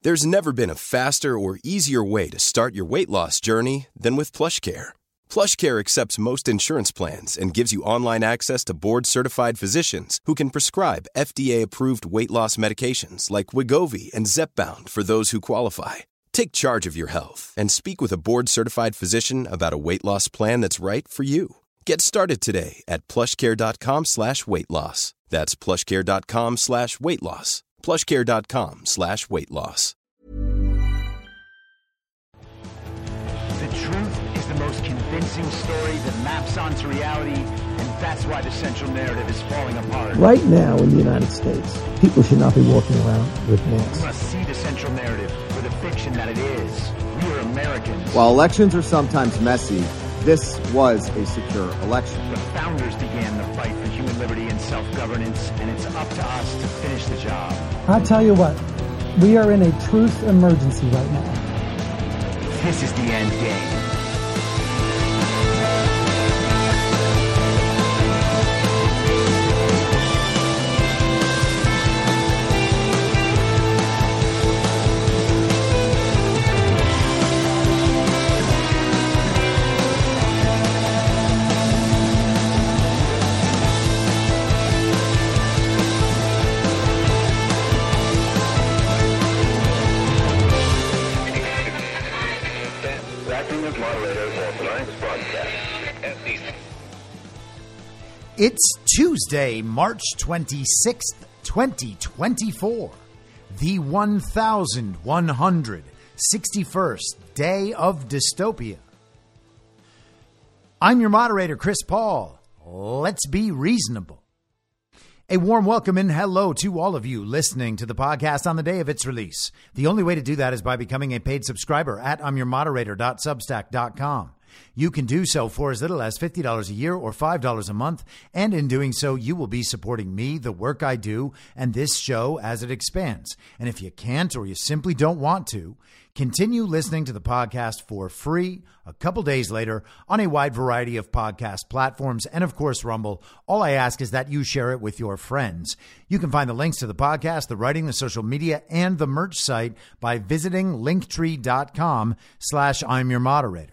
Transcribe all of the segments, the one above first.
There's never been a faster or easier way to start your weight loss journey than with PlushCare. PlushCare accepts most insurance plans and gives you online access to board-certified physicians who can prescribe FDA-approved weight loss medications like Wegovy and Zepbound for those who qualify. Take charge of your health and speak with a board-certified physician about a weight loss plan that's right for you. Get started today at plushcare.com/weight-loss. That's plushcare.com/weight-loss. plushcare.com/weight-loss. The truth is the most convincing story that maps onto reality, and that's why the central narrative is falling apart. Right now in the United States, people should not be walking around with masks. We must see the central narrative for the fiction that it is. We are Americans. While elections are sometimes messy, this was a secure election. The founders began the fight for human liberty and self-governance, and it's up to us to finish the job. I tell you what, we are in a truth emergency right now. This is the end game. It's Tuesday, March 26th, 2024, the 1161st day of dystopia. I'm your moderator, Chris Paul. Let's be reasonable. A warm welcome and hello to all of you listening to the podcast on the day of its release. The only way to do that is by becoming a paid subscriber at I'mYourModerator.substack.com. You can do so for as little as $50 a year or $5 a month, and in doing so, you will be supporting me, the work I do, and this show as it expands. And if you can't or you simply don't want to, continue listening to the podcast for free a couple days later on a wide variety of podcast platforms and, of course, Rumble. All I ask is that you share it with your friends. You can find the links to the podcast, the writing, the social media, and the merch site by visiting linktree.com/I'mYourModerator.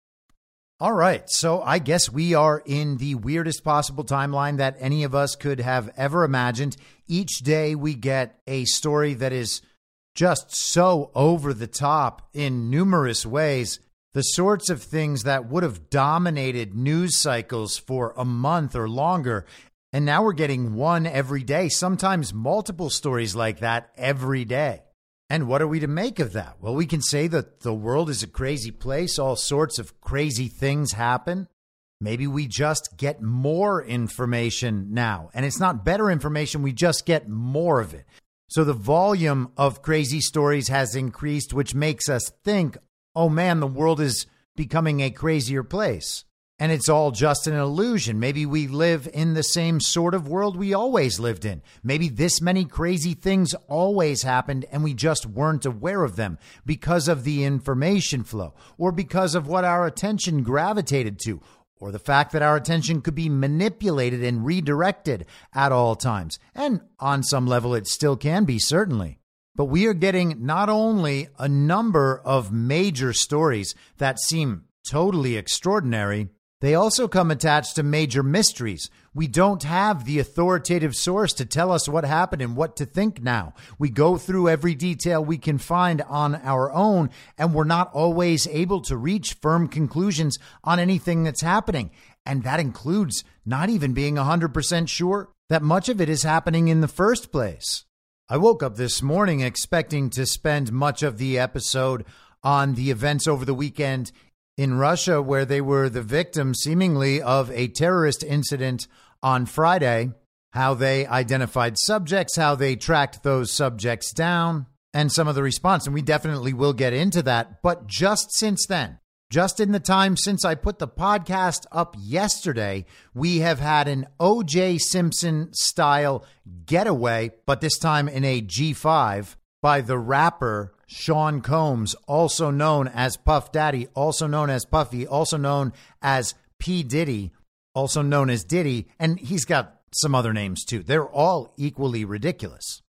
All right, so I guess we are in the weirdest possible timeline that any of us could have ever imagined. Each day we get a story that is just so over the top in numerous ways. The sorts of things that would have dominated news cycles for a month or longer. And now we're getting one every day, sometimes multiple stories like that every day. And what are we to make of that? Well, we can say that the world is a crazy place. All sorts of crazy things happen. Maybe we just get more information now. And it's not better information. We just get more of it. So the volume of crazy stories has increased, which makes us think, oh man, the world is becoming a crazier place. And it's all just an illusion. Maybe we live in the same sort of world we always lived in. Maybe this many crazy things always happened and we just weren't aware of them because of the information flow or because of what our attention gravitated to or the fact that our attention could be manipulated and redirected at all times. And on some level, it still can be, certainly. But we are getting not only a number of major stories that seem totally extraordinary, they also come attached to major mysteries. We don't have the authoritative source to tell us what happened and what to think now. We go through every detail we can find on our own, and we're not always able to reach firm conclusions on anything that's happening. And that includes not even being 100% sure that much of it is happening in the first place. I woke up this morning expecting to spend much of the episode on the events over the weekend in Russia, where they were the victims seemingly of a terrorist incident on Friday, how they identified subjects, how they tracked those subjects down, and some of the response. And we definitely will get into that. But just since then, just in the time since I put the podcast up yesterday, we have had an O.J. Simpson style getaway, but this time in a G5 by the rapper Sean Combs, also known as Puff Daddy, also known as Puffy, also known as P. Diddy, also known as Diddy, and he's got some other names too. They're all equally ridiculous.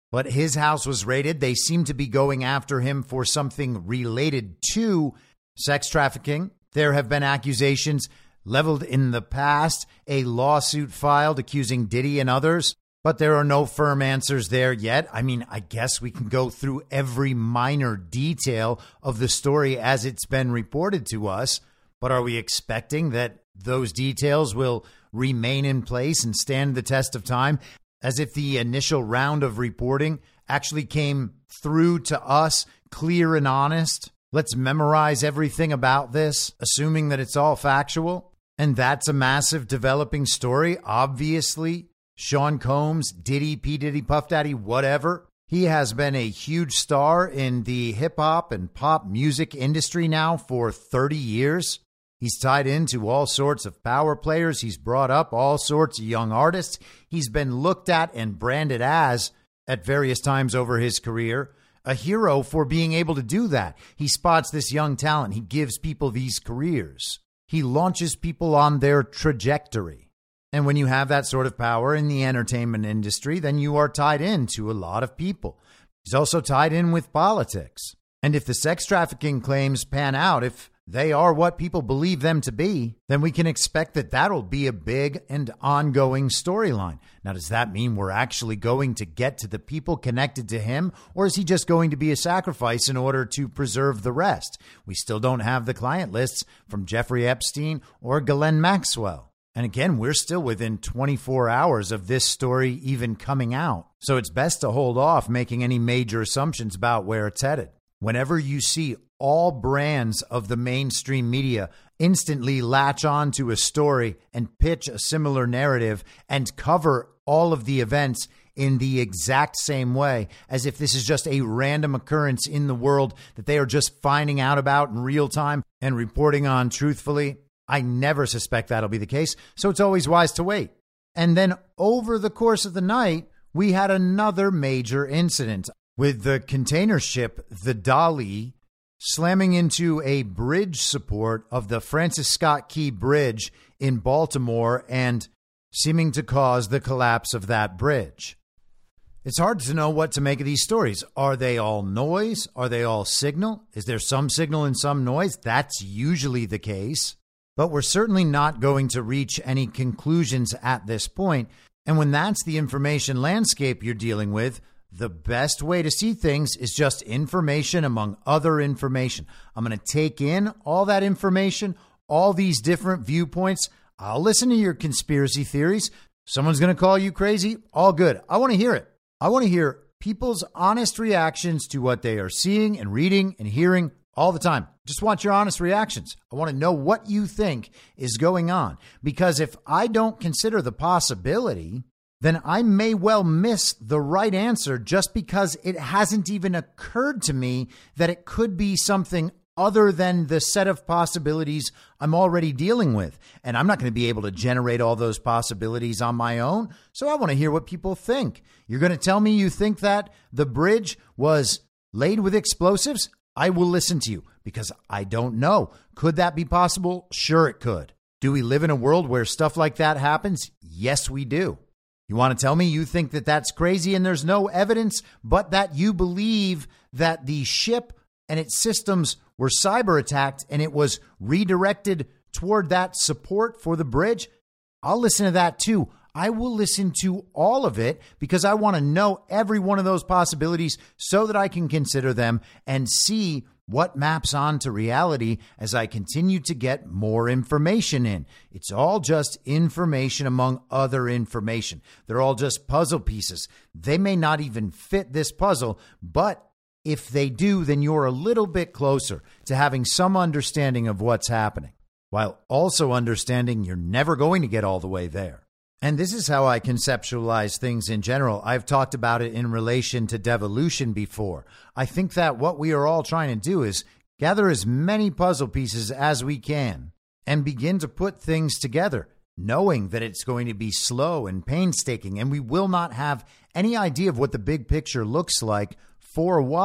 But his house was raided. They seem to be going after him for something related to sex trafficking. There have been accusations leveled in the past, a lawsuit filed accusing Diddy and others, but there are no firm answers there yet. I mean, I guess we can go through every minor detail of the story as it's been reported to us, but are we expecting that those details will remain in place and stand the test of time, as if the initial round of reporting actually came through to us clear and honest? Let's memorize everything about this, assuming that it's all factual. And that's a massive developing story. Obviously, Sean Combs, Diddy, P. Diddy, Puff Daddy, whatever. He has been a huge star in the hip hop and pop music industry now for 30 years. He's tied into all sorts of power players. He's brought up all sorts of young artists. He's been looked at and branded as, at various times over his career, a hero for being able to do that. He spots this young talent. He gives people these careers. He launches people on their trajectory. And when you have that sort of power in the entertainment industry, then you are tied into a lot of people. He's also tied in with politics. And if the sex trafficking claims pan out, if they are what people believe them to be, then we can expect that that'll be a big and ongoing storyline. Now, does that mean we're actually going to get to the people connected to him, or is he just going to be a sacrifice in order to preserve the rest? We still don't have the client lists from Jeffrey Epstein or Ghislaine Maxwell. And again, we're still within 24 hours of this story even coming out. So it's best to hold off making any major assumptions about where it's headed. Whenever you see all brands of the mainstream media instantly latch on to a story and pitch a similar narrative and cover all of the events in the exact same way, as if this is just a random occurrence in the world that they are just finding out about in real time and reporting on truthfully, I never suspect that'll be the case. So it's always wise to wait. And then over the course of the night, we had another major incident with the container ship, the Dali, slamming into a bridge support of the Francis Scott Key Bridge in Baltimore and seeming to cause the collapse of that bridge. It's hard to know what to make of these stories. Are they all noise? Are they all signal? Is there some signal and some noise? That's usually the case. But we're certainly not going to reach any conclusions at this point. And when that's the information landscape you're dealing with, the best way to see things is just information among other information. I'm going to take in all that information, all these different viewpoints. I'll listen to your conspiracy theories. Someone's going to call you crazy. All good. I want to hear it. I want to hear people's honest reactions to what they are seeing and reading and hearing all the time. Just want your honest reactions. I want to know what you think is going on. Because if I don't consider the possibility, then I may well miss the right answer just because it hasn't even occurred to me that it could be something other than the set of possibilities I'm already dealing with. And I'm not going to be able to generate all those possibilities on my own. So I want to hear what people think. You're going to tell me you think that the bridge was laid with explosives? I will listen to you because I don't know. Could that be possible? Sure, it could. Do we live in a world where stuff like that happens? Yes, we do. You want to tell me you think that that's crazy and there's no evidence, but that you believe that the ship and its systems were cyber attacked and it was redirected toward that support for the bridge? I'll listen to that too. I will listen to all of it because I want to know every one of those possibilities so that I can consider them and see what maps onto reality as I continue to get more information in. It's all just information among other information. They're all just puzzle pieces. They may not even fit this puzzle, but if they do, then you're a little bit closer to having some understanding of what's happening, while also understanding you're never going to get all the way there. And this is how I conceptualize things in general. I've talked about it in relation to devolution before. I think that what we are all trying to do is gather as many puzzle pieces as we can and begin to put things together, knowing that it's going to be slow and painstaking, and we will not have any idea of what the big picture looks like for a while.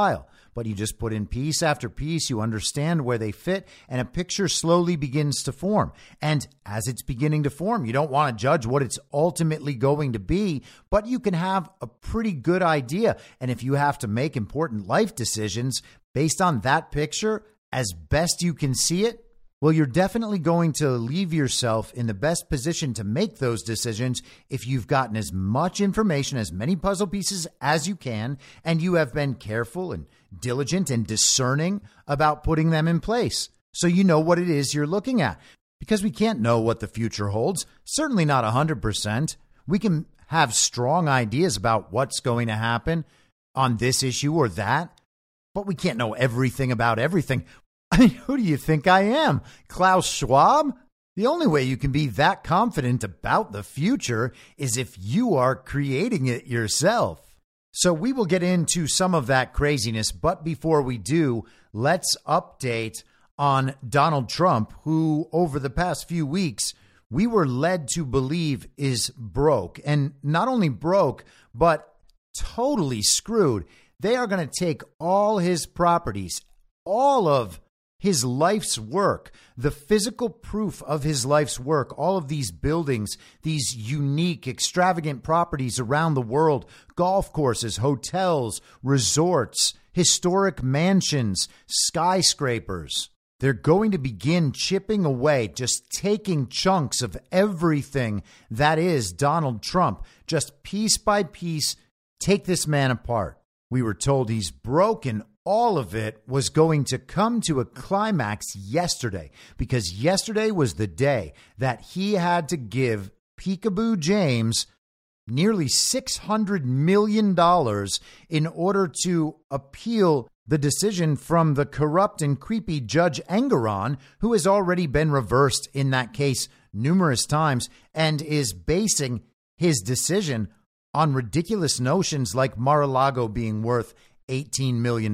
but you just put in piece after piece, you understand where they fit, and a picture slowly begins to form. And as it's beginning to form, you don't want to judge what it's ultimately going to be, but you can have a pretty good idea. And if you have to make important life decisions based on that picture, as best you can see it, well, you're definitely going to leave yourself in the best position to make those decisions if you've gotten as much information, as many puzzle pieces as you can, and you have been careful and diligent and discerning about putting them in place. So you know what it is you're looking at. Because we can't know what the future holds, certainly not 100%. We can have strong ideas about what's going to happen on this issue or that, but we can't know everything about everything. I mean, who do you think I am? Klaus Schwab? The only way you can be that confident about the future is if you are creating it yourself. So we will get into some of that craziness, but before we do, let's update on Donald Trump, who over the past few weeks, we were led to believe is broke. And not only broke, but totally screwed. They are going to take all his properties, all of his life's work, the physical proof of his life's work, all of these buildings, these unique, extravagant properties around the world, golf courses, hotels, resorts, historic mansions, skyscrapers. They're going to begin chipping away, just taking chunks of everything that is Donald Trump, just piece by piece, take this man apart. We were told he's broken. All of it was going to come to a climax yesterday, because yesterday was the day that he had to give Peekaboo James nearly $600 million in order to appeal the decision from the corrupt and creepy Judge Engoron, who has already been reversed in that case numerous times and is basing his decision on ridiculous notions like Mar-a-Lago being worth $18 million.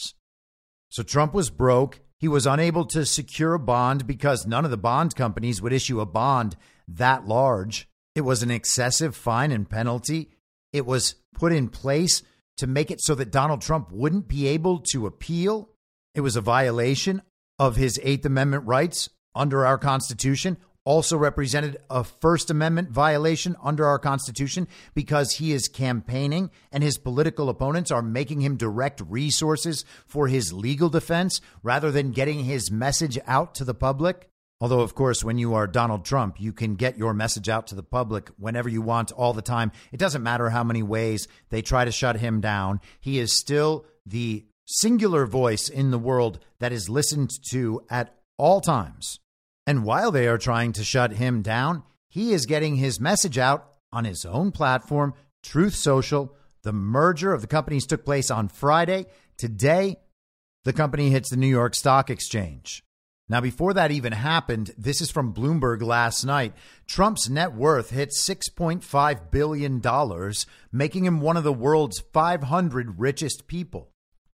So Trump was broke. He was unable to secure a bond because none of the bond companies would issue a bond that large. It was an excessive fine and penalty. It was put in place to make it so that Donald Trump wouldn't be able to appeal. It was a violation of his Eighth Amendment rights under our Constitution. Also represented a First Amendment violation under our Constitution because he is campaigning and his political opponents are making him direct resources for his legal defense rather than getting his message out to the public. Although, of course, when you are Donald Trump, you can get your message out to the public whenever you want, all the time. It doesn't matter how many ways they try to shut him down. He is still the singular voice in the world that is listened to at all times. And while they are trying to shut him down, he is getting his message out on his own platform, Truth Social. The merger of the companies took place on Friday. Today, the company hits the New York Stock Exchange. Now, before that even happened, this is from Bloomberg last night, Trump's net worth hit $6.5 billion, making him one of the world's 500 richest people.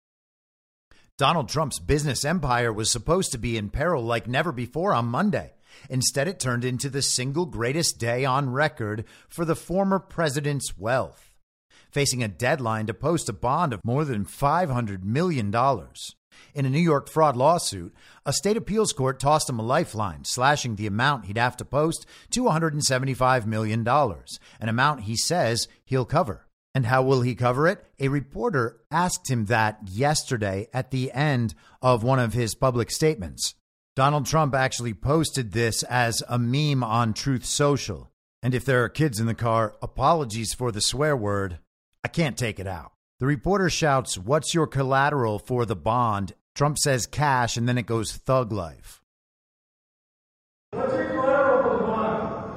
Donald Trump's business empire was supposed to be in peril like never before on Monday. Instead, it turned into the single greatest day on record for the former president's wealth, facing a deadline to post a bond of more than $500 million. In a New York fraud lawsuit, a state appeals court tossed him a lifeline, slashing the amount he'd have to post to $175 million, an amount he says he'll cover. And how will he cover it? A reporter asked him that yesterday at the end of one of his public statements. Donald Trump actually posted this as a meme on Truth Social. And if there are kids in the car, apologies for the swear word. I can't take it out. The reporter shouts, "What's your collateral for the bond?" Trump says cash, and then it goes thug life. What's your collateral for the bond?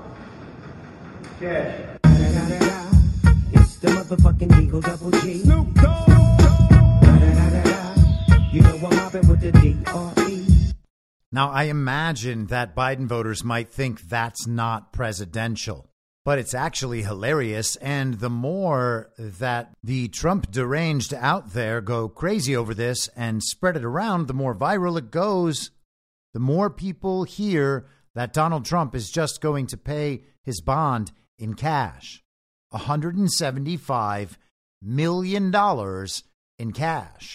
Cash. It's the motherfucking Eagle Double G. Snoop Dogg. You know I'm mobbing with the D.R.E. Now, I imagine that Biden voters might think that's not presidential, but it's actually hilarious. And the more that the Trump deranged out there go crazy over this and spread it around, the more viral it goes. The more people hear that Donald Trump is just going to pay his bond in cash. $175 million in cash.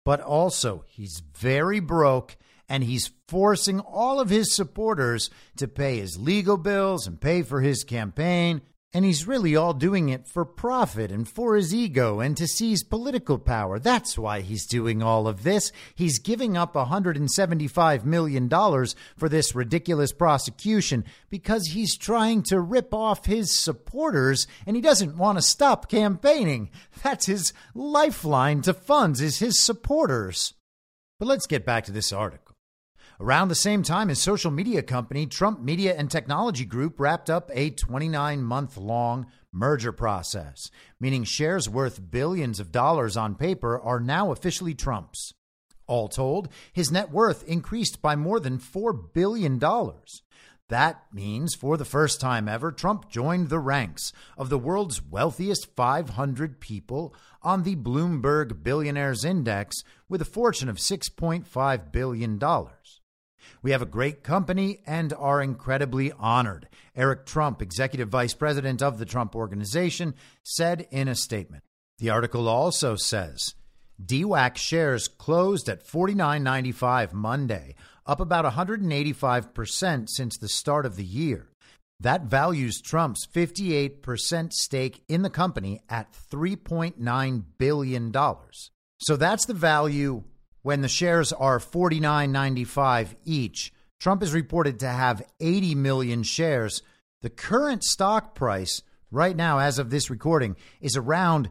but also he's very broke, and he's forcing all of his supporters to pay his legal bills and pay for his campaign. And he's really all doing it for profit and for his ego and to seize political power. That's why he's doing all of this. He's giving up $175 million for this ridiculous prosecution because he's trying to rip off his supporters and he doesn't want to stop campaigning. That's his lifeline to funds, is his supporters. But let's get back to this article. Around the same time, his social media company, Trump Media and Technology Group, wrapped up a 29-month-long merger process, meaning shares worth billions of dollars on paper are now officially Trump's. All told, his net worth increased by more than $4 billion. That means, for the first time ever, Trump joined the ranks of the world's wealthiest 500 people on the Bloomberg Billionaires Index with a fortune of $6.5 billion. We have a great company and are incredibly honored, Eric Trump, executive vice president of the Trump Organization, said in a statement. The article also says, DWAC shares closed at $49.95 Monday, up about 185% since the start of the year. That values Trump's 58% stake in the company at $3.9 billion. So that's the value when the shares are $49.95 each. Trump is reported to have 80 million shares. The current stock price right now, as of this recording, is around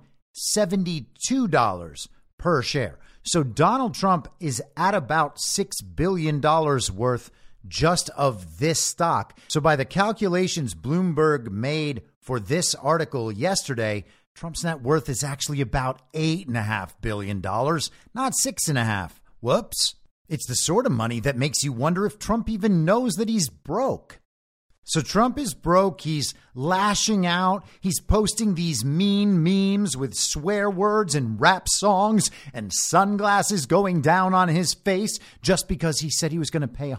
$72 per share. So Donald Trump is at about $6 billion worth just of this stock. So by the calculations Bloomberg made for this article yesterday, Trump's net worth is actually about $8.5 billion, not $6.5. Whoops. It's the sort of money that makes you wonder if Trump even knows that he's broke. So Trump is broke. He's lashing out. He's posting these mean memes with swear words and rap songs and sunglasses going down on his face just because he said he was going to pay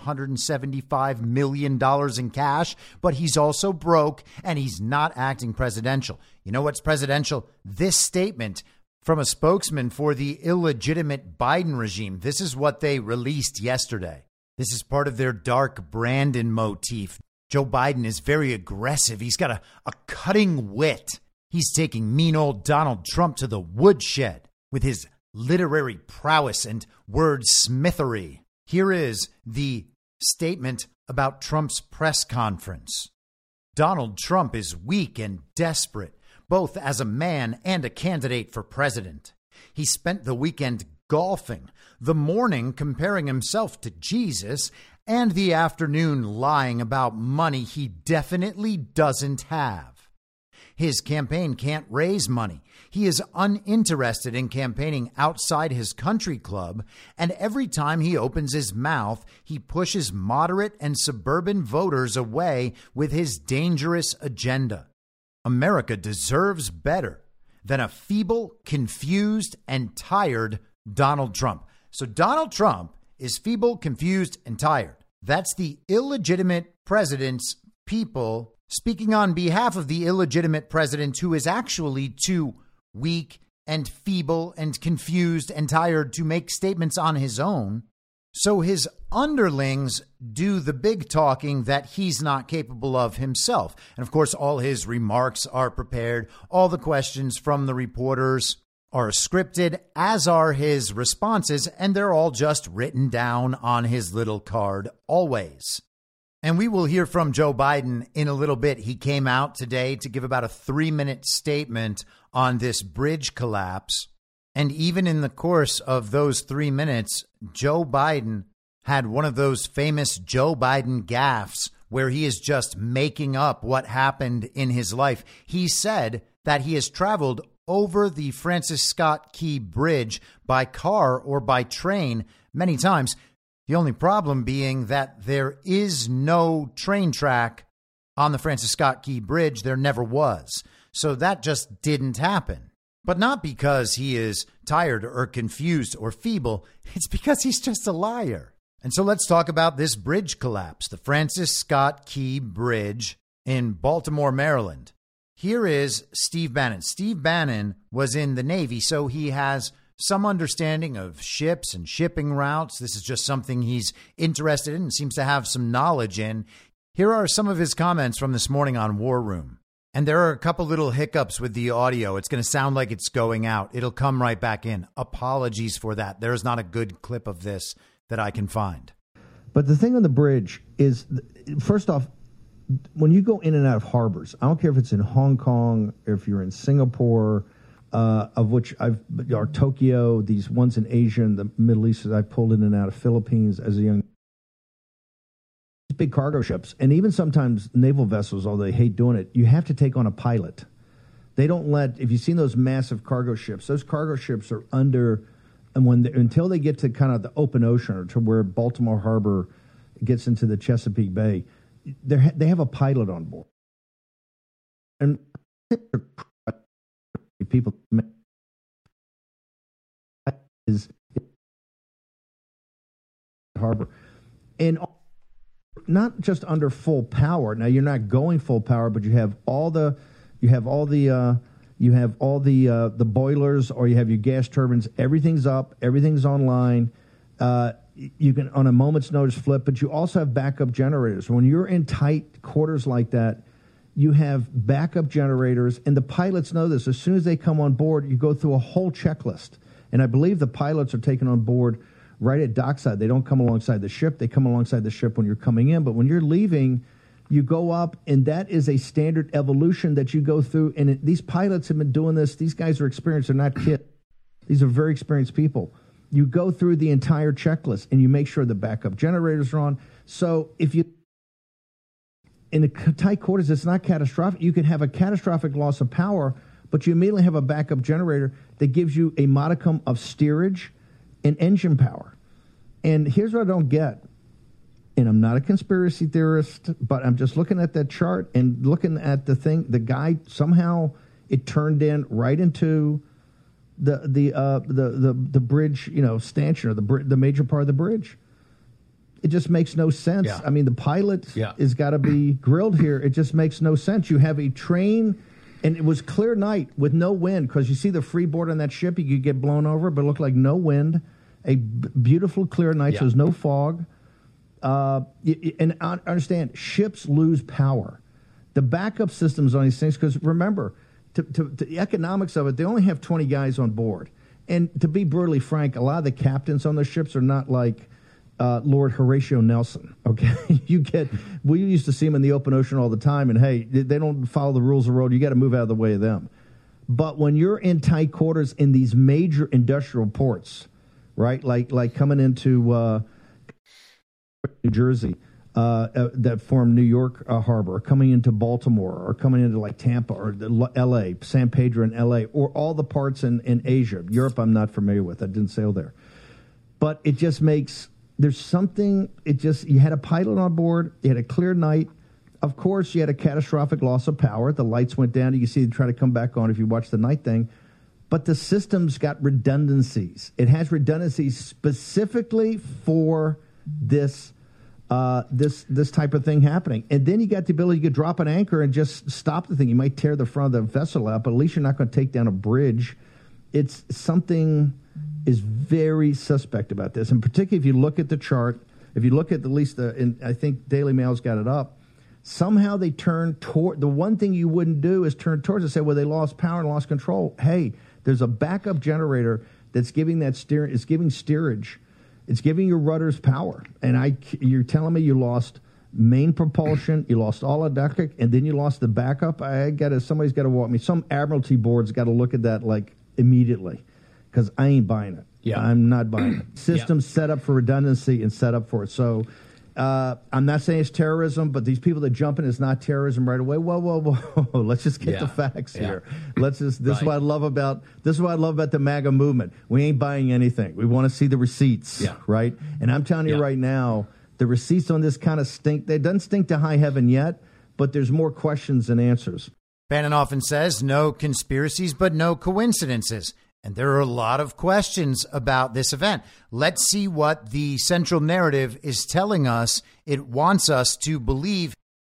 $175 million in cash. But he's also broke and he's not acting presidential. You know what's presidential? This statement from a spokesman for the illegitimate Biden regime. This is what they released yesterday. This is part of their dark Brandon motif. Joe Biden is very aggressive. He's got a cutting wit. He's taking mean old Donald Trump to the woodshed with his literary prowess and wordsmithery. Here is the statement about Trump's press conference. Donald Trump is weak and desperate, both as a man and a candidate for president. He spent the weekend golfing, the morning comparing himself to Jesus, and the afternoon lying about money he definitely doesn't have. His campaign can't raise money. He is uninterested in campaigning outside his country club, and every time he opens his mouth, he pushes moderate and suburban voters away with his dangerous agenda. America deserves better than a feeble, confused, and tired Donald Trump. So Donald Trump is feeble, confused, and tired. That's the illegitimate president's people speaking on behalf of the illegitimate president who is actually too weak and feeble and confused and tired to make statements on his own. So his underlings do the big talking that he's not capable of himself. And of course, all his remarks are prepared. All the questions from the reporters are scripted, as are his responses, and they're all just written down on his little card always. And we will hear from Joe Biden in a little bit. He came out today to give about a 3-minute statement on this bridge collapse. And even in the course of those 3 minutes, Joe Biden had one of those famous Joe Biden gaffes where he is just making up what happened in his life. He said that he has traveled over the Francis Scott Key Bridge by car or by train many times. The only problem being that there is no train track on the Francis Scott Key Bridge. There never was. So that just didn't happen. But not because he is tired or confused or feeble. It's because he's just a liar. And so let's talk about this bridge collapse, the Francis Scott Key Bridge in Baltimore, Maryland. Here is Steve Bannon. Steve Bannon was in the Navy, so he has some understanding of ships and shipping routes. This is just something he's interested in and seems to have some knowledge in. Here are some of his comments from this morning on War Room. And there are a couple little hiccups with the audio. It's going to sound like it's going out. It'll come right back in. Apologies for that. There's not a good clip of this that I can find. But the thing on the bridge is, first off, when you go in and out of harbors, I don't care if it's in Hong Kong, or if you're in Singapore, of which or Tokyo, these ones in Asia and the Middle East that I pulled in and out of Philippines as a young. Big cargo ships, and even sometimes naval vessels, although they hate doing it, you have to take on a pilot. They don't let, if you've seen those massive cargo ships, those cargo ships are under, and until they get to kind of the open ocean or to where Baltimore Harbor gets into the Chesapeake Bay, they have a pilot on board. And people is harbor. And not just under full power. Now you're not going full power, but you have all the boilers, or you have your gas turbines. Everything's up. Everything's online. You can, on a moment's notice, flip. But you also have backup generators. When you're in tight quarters like that, you have backup generators, and the pilots know this. As soon as they come on board, you go through a whole checklist. And I believe the pilots are taken on board right at dockside. They don't come alongside the ship. They come alongside the ship when you're coming in. But when you're leaving, you go up, and that is a standard evolution that you go through. And these pilots have been doing this. These guys are experienced. They're not kids. These are very experienced people. You go through the entire checklist, and you make sure the backup generators are on. So if you, in the tight quarters, it's not catastrophic. You can have a catastrophic loss of power, but you immediately have a backup generator that gives you a modicum of steerage and engine power. And here's what I don't get. And I'm not a conspiracy theorist, but I'm just looking at that chart and looking at the thing. The guy, somehow it turned in right into the bridge, stanchion, or the major part of the bridge. It just makes no sense. Yeah. I mean, the pilot has got to be grilled here. It just makes no sense. You have a train, and it was clear night with no wind, because you see the freeboard on that ship, you could get blown over, but it looked like no wind. A beautiful clear night, so there's no fog. And I understand, ships lose power. The backup systems on these things, because remember, to the economics of it, they only have 20 guys on board. And to be brutally frank, a lot of the captains on the ships are not like Lord Horatio Nelson, okay? We used to see them in the open ocean all the time, and hey, they don't follow the rules of the road. You got to move out of the way of them. But when you're in tight quarters in these major industrial ports, right, like coming into New Jersey, that form New York Harbor, or coming into Baltimore, or coming into like Tampa or L.A., San Pedro in L.A., or all the parts in Asia. Europe I'm not familiar with. I didn't sail there. But it just makes, there's something, you had a pilot on board, you had a clear night. Of course, you had a catastrophic loss of power. The lights went down. You can see they try to come back on if you watch the night thing. But the system's got redundancies. It has redundancies specifically for this type of thing happening. And then you got the ability, you could drop an anchor and just stop the thing. You might tear the front of the vessel out, but at least you're not going to take down a bridge. It's something is very suspect about this. And particularly if you look at the chart, if you look at and I think Daily Mail's got it up, somehow they turn toward, the one thing you wouldn't do is turn towards and say, well, they lost power and lost control. Hey, there's a backup generator that's giving it's giving steerage. It's giving your rudders power. And you're telling me you lost main propulsion, you lost all electric, and then you lost the backup? Somebody's got to walk me. Some Admiralty board's got to look at that like immediately, because I ain't buying it. Yeah. I'm not buying it. Systems set up for redundancy and set up for it. So I'm not saying it's terrorism, but these people that jump in, it's not terrorism right away. Whoa. Let's just get the facts here. This is what I love about the MAGA movement. We ain't buying anything. We want to see the receipts, right? And I'm telling you right now, the receipts on this kind of stink. They doesn't stink to high heaven yet, but there's more questions than answers. Bannon often says no conspiracies, but no coincidences. And there are a lot of questions about this event. Let's see what the central narrative is telling us. It wants us to believe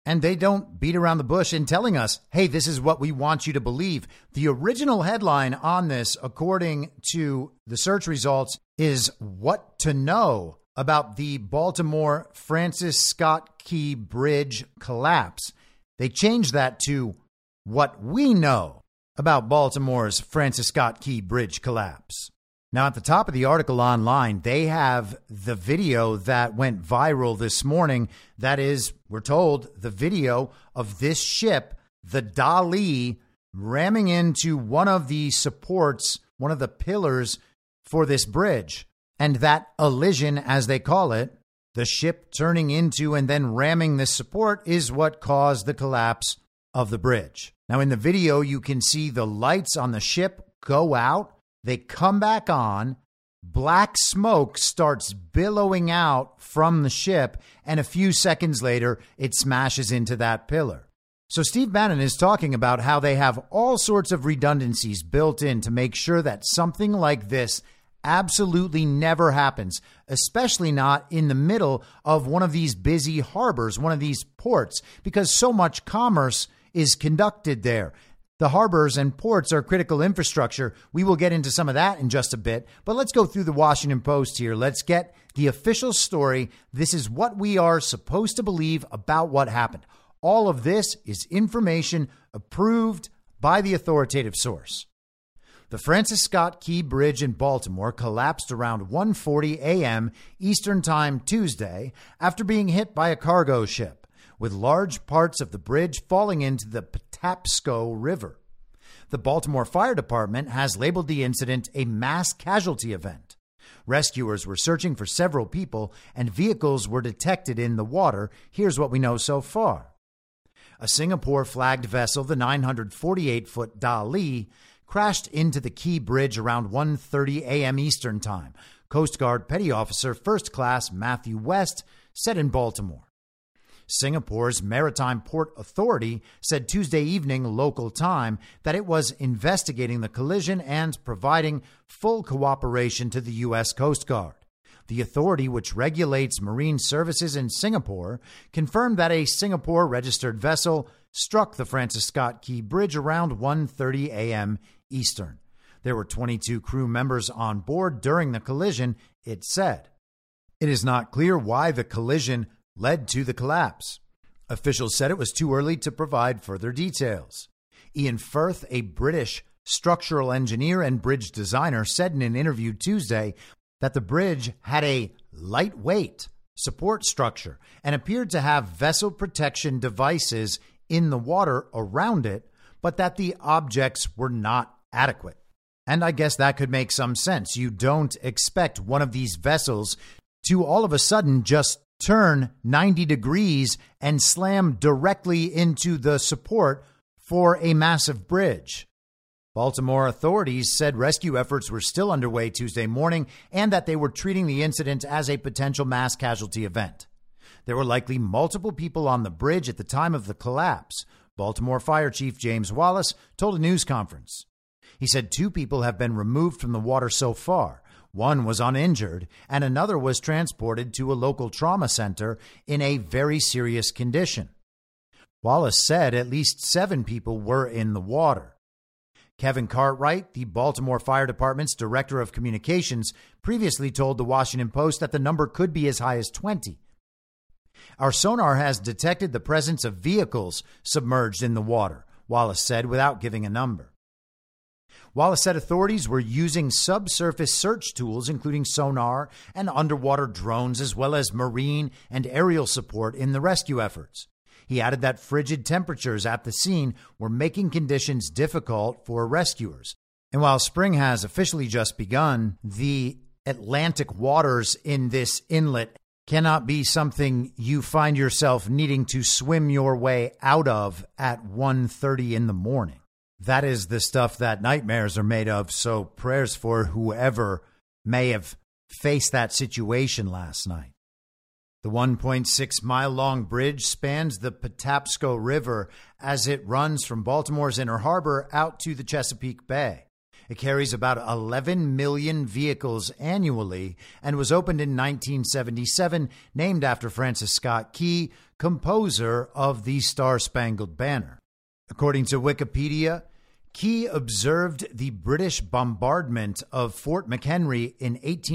And they don't beat around the bush in telling us, hey, this is what we want you to believe. The original headline on this, according to the search results, is what to know about the Baltimore Francis Scott Key Bridge collapse. They changed that to what we know about Baltimore's Francis Scott Key Bridge collapse. Now, at the top of the article online, they have the video that went viral this morning. That is, we're told, the video of this ship, the Dali, ramming into one of the supports, one of the pillars for this bridge. And that elision, as they call it, the ship turning into and then ramming this support, is what caused the collapse of the bridge. Now, in the video, you can see the lights on the ship go out. They come back on, black smoke starts billowing out from the ship, and a few seconds later, it smashes into that pillar. So Steve Bannon is talking about how they have all sorts of redundancies built in to make sure that something like this absolutely never happens, especially not in the middle of one of these busy harbors, one of these ports, because so much commerce is conducted there. The harbors and ports are critical infrastructure. We will get into some of that in just a bit, but let's go through the Washington Post here. Let's get the official story. This is what we are supposed to believe about what happened. All of this is information approved by the authoritative source. The Francis Scott Key Bridge in Baltimore collapsed around 1:40 a.m. Eastern Time Tuesday after being hit by a cargo ship, with large parts of the bridge falling into the Patapsco River. The Baltimore Fire Department has labeled the incident a mass casualty event. Rescuers were searching for several people, and vehicles were detected in the water. Here's what we know so far. A Singapore-flagged vessel, the 948-foot Dali, crashed into the Key Bridge around 1:30 a.m. Eastern Time, Coast Guard Petty Officer First Class Matthew West said in Baltimore. Singapore's Maritime Port Authority said Tuesday evening local time that it was investigating the collision and providing full cooperation to the U.S. Coast Guard. The authority, which regulates marine services in Singapore, confirmed that a Singapore-registered vessel struck the Francis Scott Key Bridge around 1:30 a.m. Eastern. There were 22 crew members on board during the collision, it said. It is not clear why the collision led to the collapse. Officials said it was too early to provide further details. Ian Firth, a British structural engineer and bridge designer, said in an interview Tuesday that the bridge had a lightweight support structure and appeared to have vessel protection devices in the water around it, but that the objects were not adequate. And I guess that could make some sense. You don't expect one of these vessels to all of a sudden just turn 90 degrees and slam directly into the support for a massive bridge. Baltimore authorities said rescue efforts were still underway Tuesday morning and that they were treating the incident as a potential mass casualty event. There were likely multiple people on the bridge at the time of the collapse, Baltimore Fire Chief James Wallace told a news conference. He said 2 people have been removed from the water so far. One was uninjured, and another was transported to a local trauma center in a very serious condition. Wallace said at least 7 people were in the water. Kevin Cartwright, the Baltimore Fire Department's director of communications, previously told the Washington Post that the number could be as high as 20. Our sonar has detected the presence of vehicles submerged in the water, Wallace said without giving a number. Wallace said authorities were using subsurface search tools, including sonar and underwater drones, as well as marine and aerial support in the rescue efforts. He added that frigid temperatures at the scene were making conditions difficult for rescuers. And while spring has officially just begun, the Atlantic waters in this inlet cannot be something you find yourself needing to swim your way out of at 1:30 in the morning. That is the stuff that nightmares are made of, so prayers for whoever may have faced that situation last night. The 1.6-mile-long bridge spans the Patapsco River as it runs from Baltimore's Inner Harbor out to the Chesapeake Bay. It carries about 11 million vehicles annually and was opened in 1977, named after Francis Scott Key, composer of the Star-Spangled Banner. According to Wikipedia, Key observed the British bombardment of Fort McHenry in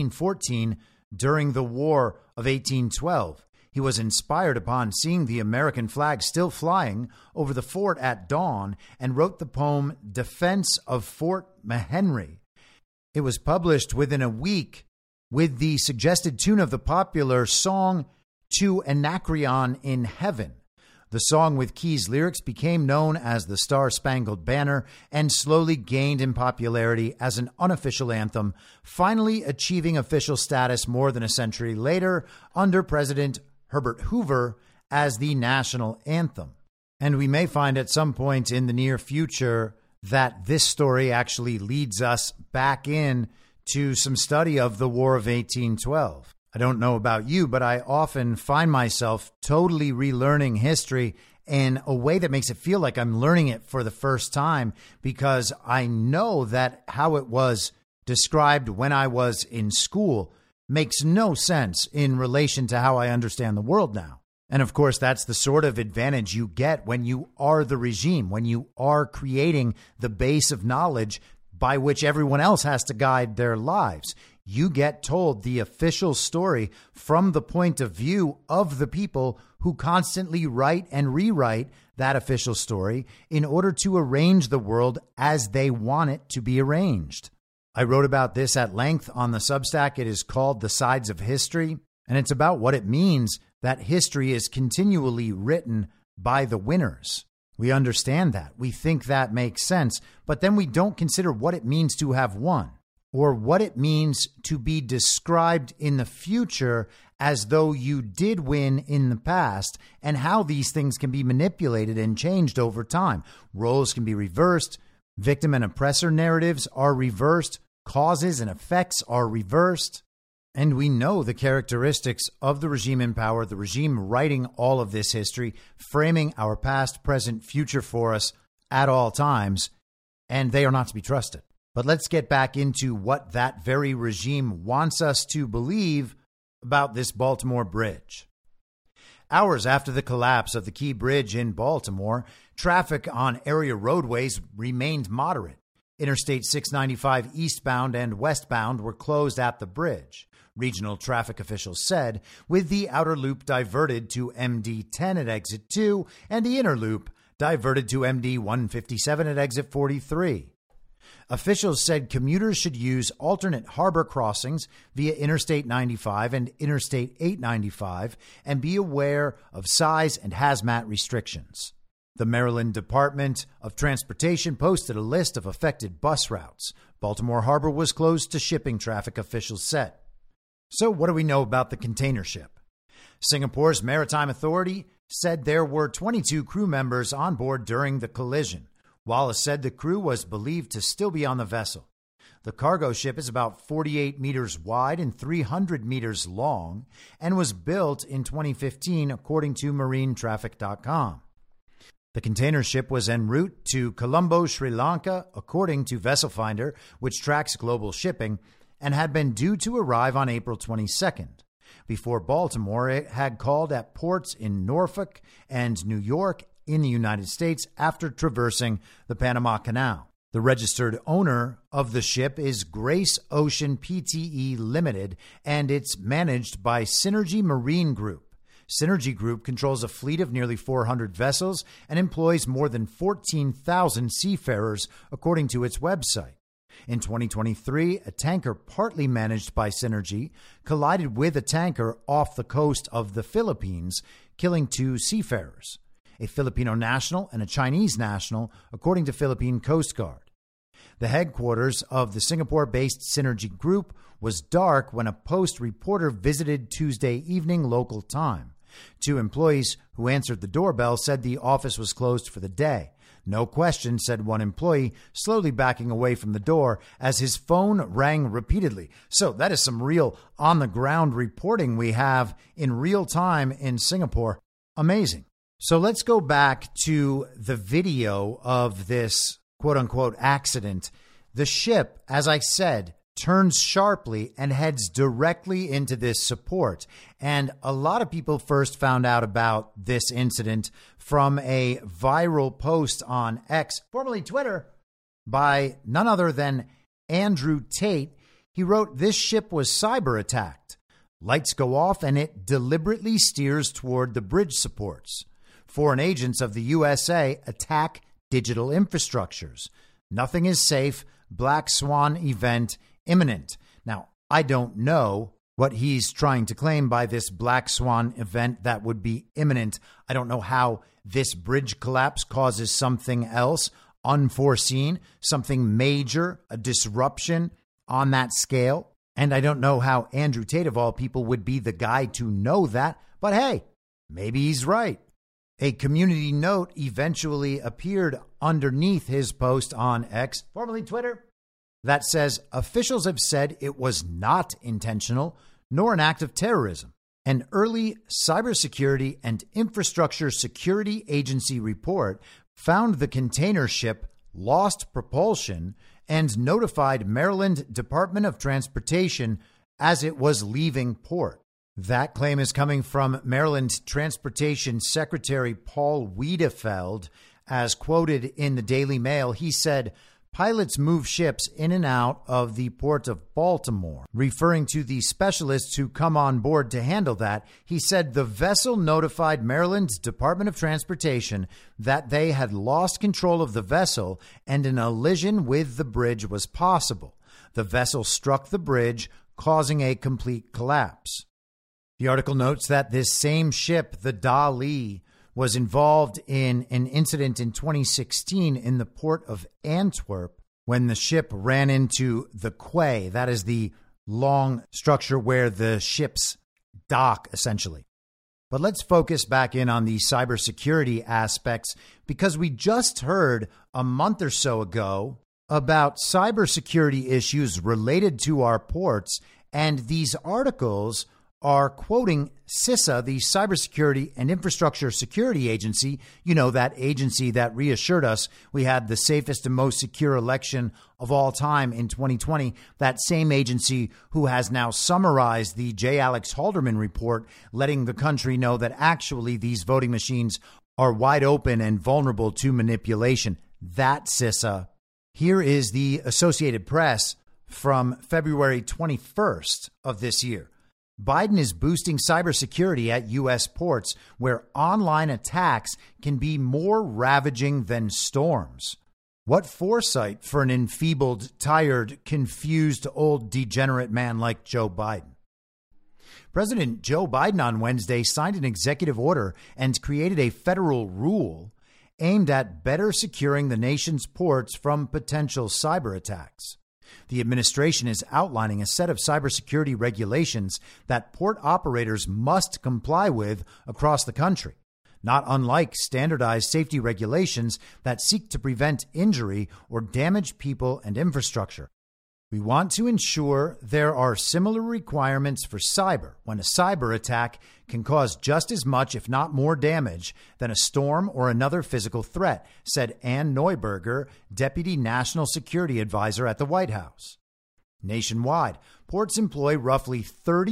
1814 during the War of 1812. He was inspired upon seeing the American flag still flying over the fort at dawn and wrote the poem Defense of Fort McHenry. It was published within a week with the suggested tune of the popular song To Anacreon in Heaven. The song with Key's lyrics became known as the Star-Spangled Banner and slowly gained in popularity as an unofficial anthem, finally achieving official status more than a century later under President Herbert Hoover as the national anthem. And we may find at some point in the near future that this story actually leads us back in to some study of the War of 1812. I don't know about you, but I often find myself totally relearning history in a way that makes it feel like I'm learning it for the first time, because I know that how it was described when I was in school makes no sense in relation to how I understand the world now. And of course, that's the sort of advantage you get when you are the regime, when you are creating the base of knowledge by which everyone else has to guide their lives. You get told the official story from the point of view of the people who constantly write and rewrite that official story in order to arrange the world as they want it to be arranged. I wrote about this at length on the Substack. It is called The Sides of History, and it's about what it means that history is continually written by the winners. We understand that. We think that makes sense, but then we don't consider what it means to have won, or what it means to be described in the future as though you did win in the past, and how these things can be manipulated and changed over time. Roles can be reversed. Victim and oppressor narratives are reversed. Causes and effects are reversed. And we know the characteristics of the regime in power, the regime writing all of this history, framing our past, present, future for us at all times, and they are not to be trusted. But let's get back into what that very regime wants us to believe about this Baltimore bridge. Hours after the collapse of the Key Bridge in Baltimore, traffic on area roadways remained moderate. Interstate 695 eastbound and westbound were closed at the bridge, regional traffic officials said, with the outer loop diverted to MD 10 at exit 2 and the inner loop diverted to MD 157 at exit 43. Officials said commuters should use alternate harbor crossings via Interstate 95 and Interstate 895 and be aware of size and hazmat restrictions. The Maryland Department of Transportation posted a list of affected bus routes. Baltimore Harbor was closed to shipping traffic, officials said. So what do we know about the container ship? Singapore's Maritime Authority said there were 22 crew members on board during the collision. Wallace said the crew was believed to still be on the vessel. The cargo ship is about 48 meters wide and 300 meters long and was built in 2015, according to MarineTraffic.com. The container ship was en route to Colombo, Sri Lanka, according to VesselFinder, which tracks global shipping, and had been due to arrive on April 22nd. Before Baltimore, it had called at ports in Norfolk and New York in the United States after traversing the Panama Canal. The registered owner of the ship is Grace Ocean Pte. Limited, and it's managed by Synergy Marine Group. Synergy Group controls a fleet of nearly 400 vessels and employs more than 14,000 seafarers, according to its website. In 2023, a tanker partly managed by Synergy collided with a tanker off the coast of the Philippines, killing 2 seafarers, a Filipino national and a Chinese national, according to Philippine Coast Guard. The headquarters of the Singapore-based Synergy Group was dark when a Post reporter visited Tuesday evening local time. 2 employees who answered the doorbell said the office was closed for the day. No question, said one employee, slowly backing away from the door as his phone rang repeatedly. So that is some real on-the-ground reporting we have in real time in Singapore. Amazing. So let's go back to the video of this quote-unquote accident The ship, as I said, turns sharply and heads directly into this support. And a lot of people first found out about this incident from a viral post on X, formerly Twitter, by none other than Andrew Tate. He wrote, "This ship was cyber attacked. Lights go off and it deliberately steers toward the bridge supports. Foreign agents of the USA attack digital infrastructures. Nothing is safe. Black Swan event imminent." Now, I don't know what he's trying to claim by this Black Swan event that would be imminent. I don't know how this bridge collapse causes something else unforeseen, something major, a disruption on that scale. And I don't know how Andrew Tate, of all people, would be the guy to know that. But hey, maybe he's right. A community note eventually appeared underneath his post on X, formerly Twitter, that says officials have said it was not intentional nor an act of terrorism. An early cybersecurity and infrastructure security agency report found the container ship lost propulsion and notified Maryland Department of Transportation as it was leaving port. That claim is coming from Maryland Transportation Secretary Paul Wiedefeld. As quoted in the Daily Mail, he said, "Pilots move ships in and out of the port of Baltimore." Referring to the specialists who come on board to handle that, he said the vessel notified Maryland's Department of Transportation that they had lost control of the vessel and an collision with the bridge was possible. The vessel struck the bridge, causing a complete collapse. The article notes that this same ship, the Dali, was involved in an incident in 2016 in the port of Antwerp when the ship ran into the quay. That is the long structure where the ships dock, essentially. But let's focus back in on the cybersecurity aspects, because we just heard a month or so ago about cybersecurity issues related to our ports, and these articles are quoting CISA, the Cybersecurity and Infrastructure Security Agency, that agency that reassured us we had the safest and most secure election of all time in 2020. That same agency who has now summarized the J. Alex Halderman report, letting the country know that actually these voting machines are wide open and vulnerable to manipulation. That CISA. Here is the Associated Press from February 21st of this year. Biden is boosting cybersecurity at U.S. ports where online attacks can be more ravaging than storms. What foresight for an enfeebled, tired, confused, old, degenerate man like Joe Biden. President Joe Biden on Wednesday signed an executive order and created a federal rule aimed at better securing the nation's ports from potential cyber attacks. The administration is outlining a set of cybersecurity regulations that port operators must comply with across the country, not unlike standardized safety regulations that seek to prevent injury or damage people and infrastructure. We want to ensure there are similar requirements for cyber when a cyber attack can cause just as much, if not more damage than a storm or another physical threat, said Ann Neuberger, Deputy National Security Advisor at the White House. Nationwide, ports employ roughly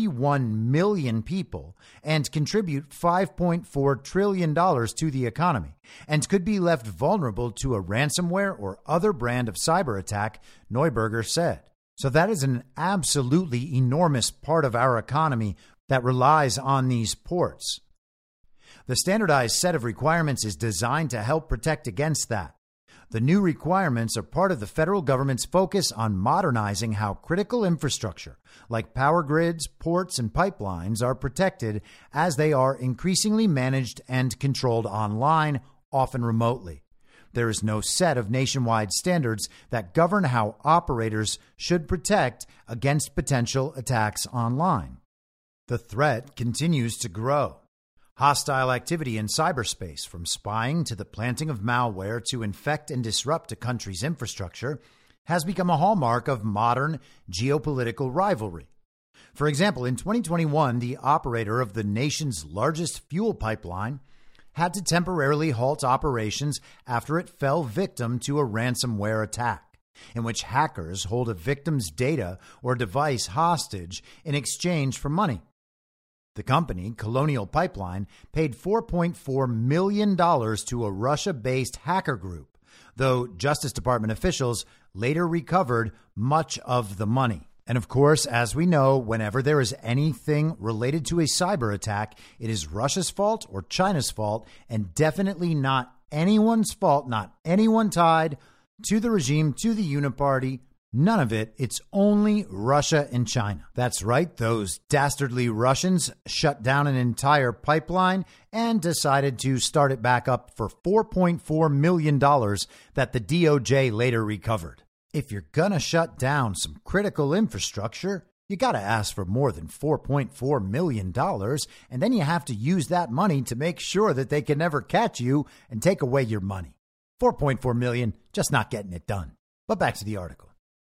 31 million people and contribute $5.4 trillion to the economy and could be left vulnerable to a ransomware or other brand of cyber attack, Neuberger said. So that is an absolutely enormous part of our economy that relies on these ports. The standardized set of requirements is designed to help protect against that. The new requirements are part of the federal government's focus on modernizing how critical infrastructure, like power grids, ports, and pipelines, are protected as they are increasingly managed and controlled online, often remotely. There is no set of nationwide standards that govern how operators should protect against potential attacks online. The threat continues to grow. Hostile activity in cyberspace, from spying to the planting of malware to infect and disrupt a country's infrastructure, has become a hallmark of modern geopolitical rivalry. For example, in 2021, the operator of the nation's largest fuel pipeline had to temporarily halt operations after it fell victim to a ransomware attack. in which hackers hold a victim's data or device hostage in exchange for money. The company, Colonial Pipeline, paid $4.4 million to a Russia-based hacker group, though Justice Department officials later recovered much of the money. And of course, as we know, whenever there is anything related to a cyber attack, it is Russia's fault or China's fault, and definitely not anyone's fault, not anyone tied to the regime, to the Uniparty. None of it. It's only Russia and China. That's right. Those dastardly Russians shut down an entire pipeline and decided to start it back up for $4.4 million that the DOJ later recovered. If you're going to shut down some critical infrastructure, you got to ask for more than $4.4 million, and then you have to use that money to make sure that they can never catch you and take away your money. $4.4 million, just not getting it done. But back to the article.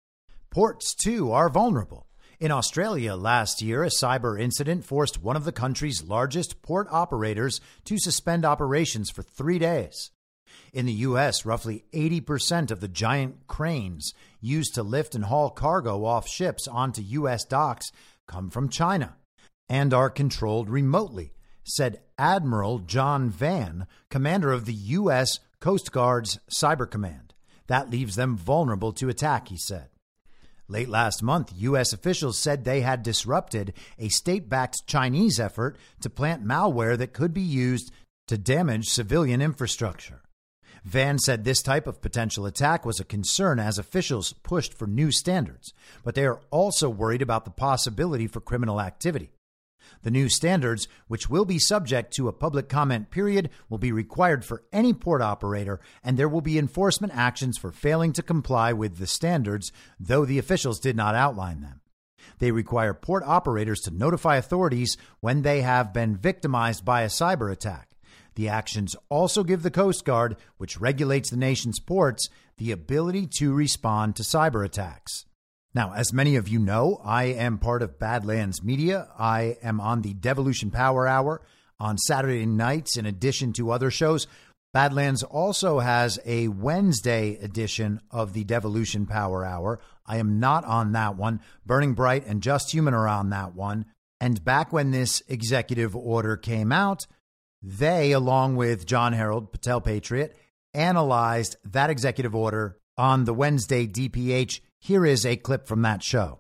Ports, too, are vulnerable. In Australia last year, a cyber incident forced one of the country's largest port operators to suspend operations for 3 days. In the U.S., roughly 80% of the giant cranes used to lift and haul cargo off ships onto U.S. docks come from China and are controlled remotely, said Admiral John Vann, commander of the U.S. Coast Guard's Cyber Command. That leaves them vulnerable to attack, he said. Late last month, U.S. officials said they had disrupted a state-backed Chinese effort to plant malware that could be used to damage civilian infrastructure. Vann said this type of potential attack was a concern as officials pushed for new standards, but they are also worried about the possibility for criminal activity. The new standards, which will be subject to a public comment period, will be required for any port operator, and there will be enforcement actions for failing to comply with the standards, though the officials did not outline them. They require port operators to notify authorities when they have been victimized by a cyber attack. The actions also give the Coast Guard, which regulates the nation's ports, the ability to respond to cyber attacks. Now, as many of you know, I am part of Badlands Media. I am on the Devolution Power Hour on Saturday nights in addition to other shows. Badlands also has a Wednesday edition of the Devolution Power Hour. I am not on that one. Burning Bright and Just Human are on that one. And back when this executive order came out, they, along with John Harold, Patel Patriot, analyzed that executive order on the Wednesday DPH. Here is a clip from that show.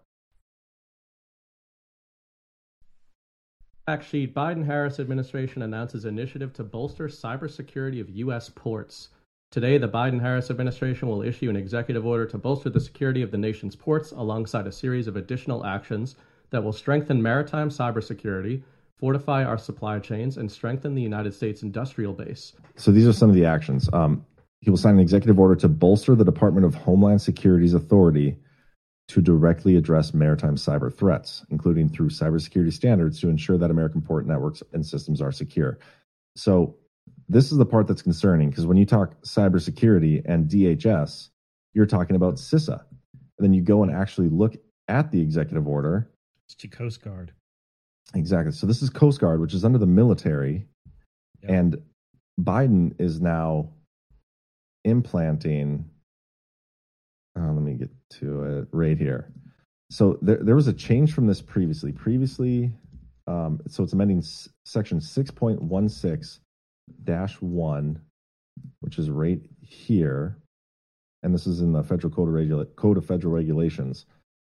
Fact sheet: Biden-Harris administration announces initiative to bolster cybersecurity of U.S. ports. Today, the Biden-Harris administration will issue an executive order to bolster the security of the nation's ports alongside a series of additional actions that will strengthen maritime cybersecurity, fortify our supply chains, and strengthen the United States industrial base. So these are some of the actions. He will sign an executive order to bolster the Department of Homeland Security's authority to directly address maritime cyber threats, including through cybersecurity standards to ensure that American port networks and systems are secure. So this is the part that's concerning, because when you talk cybersecurity and DHS, you're talking about CISA. And then you go and actually look at the executive order. It's to Coast Guard. Exactly. So this is Coast Guard, which is under the military. Yep. And Biden is now implanting, let me get to it right here. So there was a change from this previously. So it's amending section 6.16-1, which is right here. And this is in the Federal Code of Federal Regulations.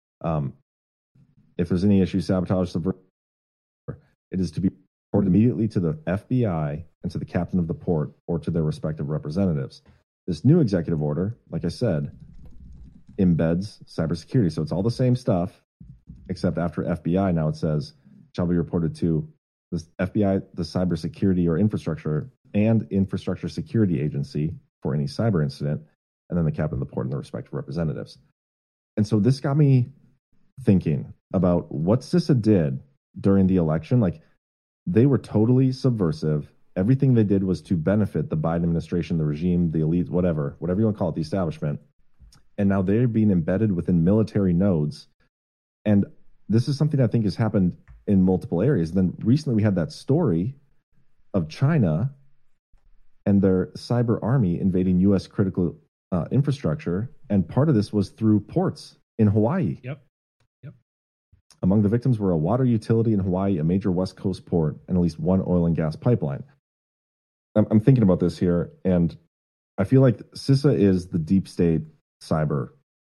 If there's any issue, sabotage, subversion, it is to be reported immediately to the FBI and to the captain of the port or to their respective representatives. This new executive order, like I said, embeds cybersecurity. So it's all the same stuff, except after FBI, now it says, shall be reported to the FBI, the Cybersecurity or Infrastructure and Infrastructure Security Agency for any cyber incident, and then the captain of the port and the respective representatives. And so this got me thinking about what CISA did during the election. Like, they were totally subversive. Everything they did was to benefit the Biden administration, the regime, the elite, whatever you want to call it, the establishment. And now they're being embedded within military nodes. And this is something I think has happened in multiple areas. And then recently we had that story of China and their cyber army invading U.S. critical infrastructure, and part of this was through ports in Hawaii. Yep. Among the victims were a water utility in Hawaii, a major West Coast port, and at least one oil and gas pipeline. I'm thinking about this here, and I feel like CISA is the deep state cyber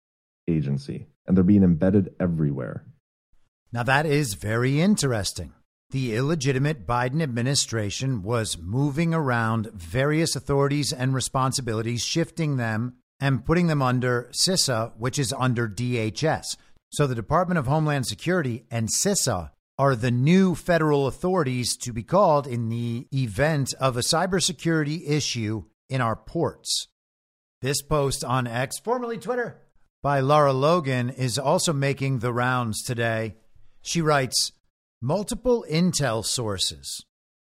agency, and they're being embedded everywhere. Now, that is very interesting. The illegitimate Biden administration was moving around various authorities and responsibilities, shifting them and putting them under CISA, which is under DHS. So the Department of Homeland Security and CISA are the new federal authorities to be called in the event of a cybersecurity issue in our ports. This post on X, formerly Twitter, by Lara Logan is also making the rounds today. She writes, multiple intel sources.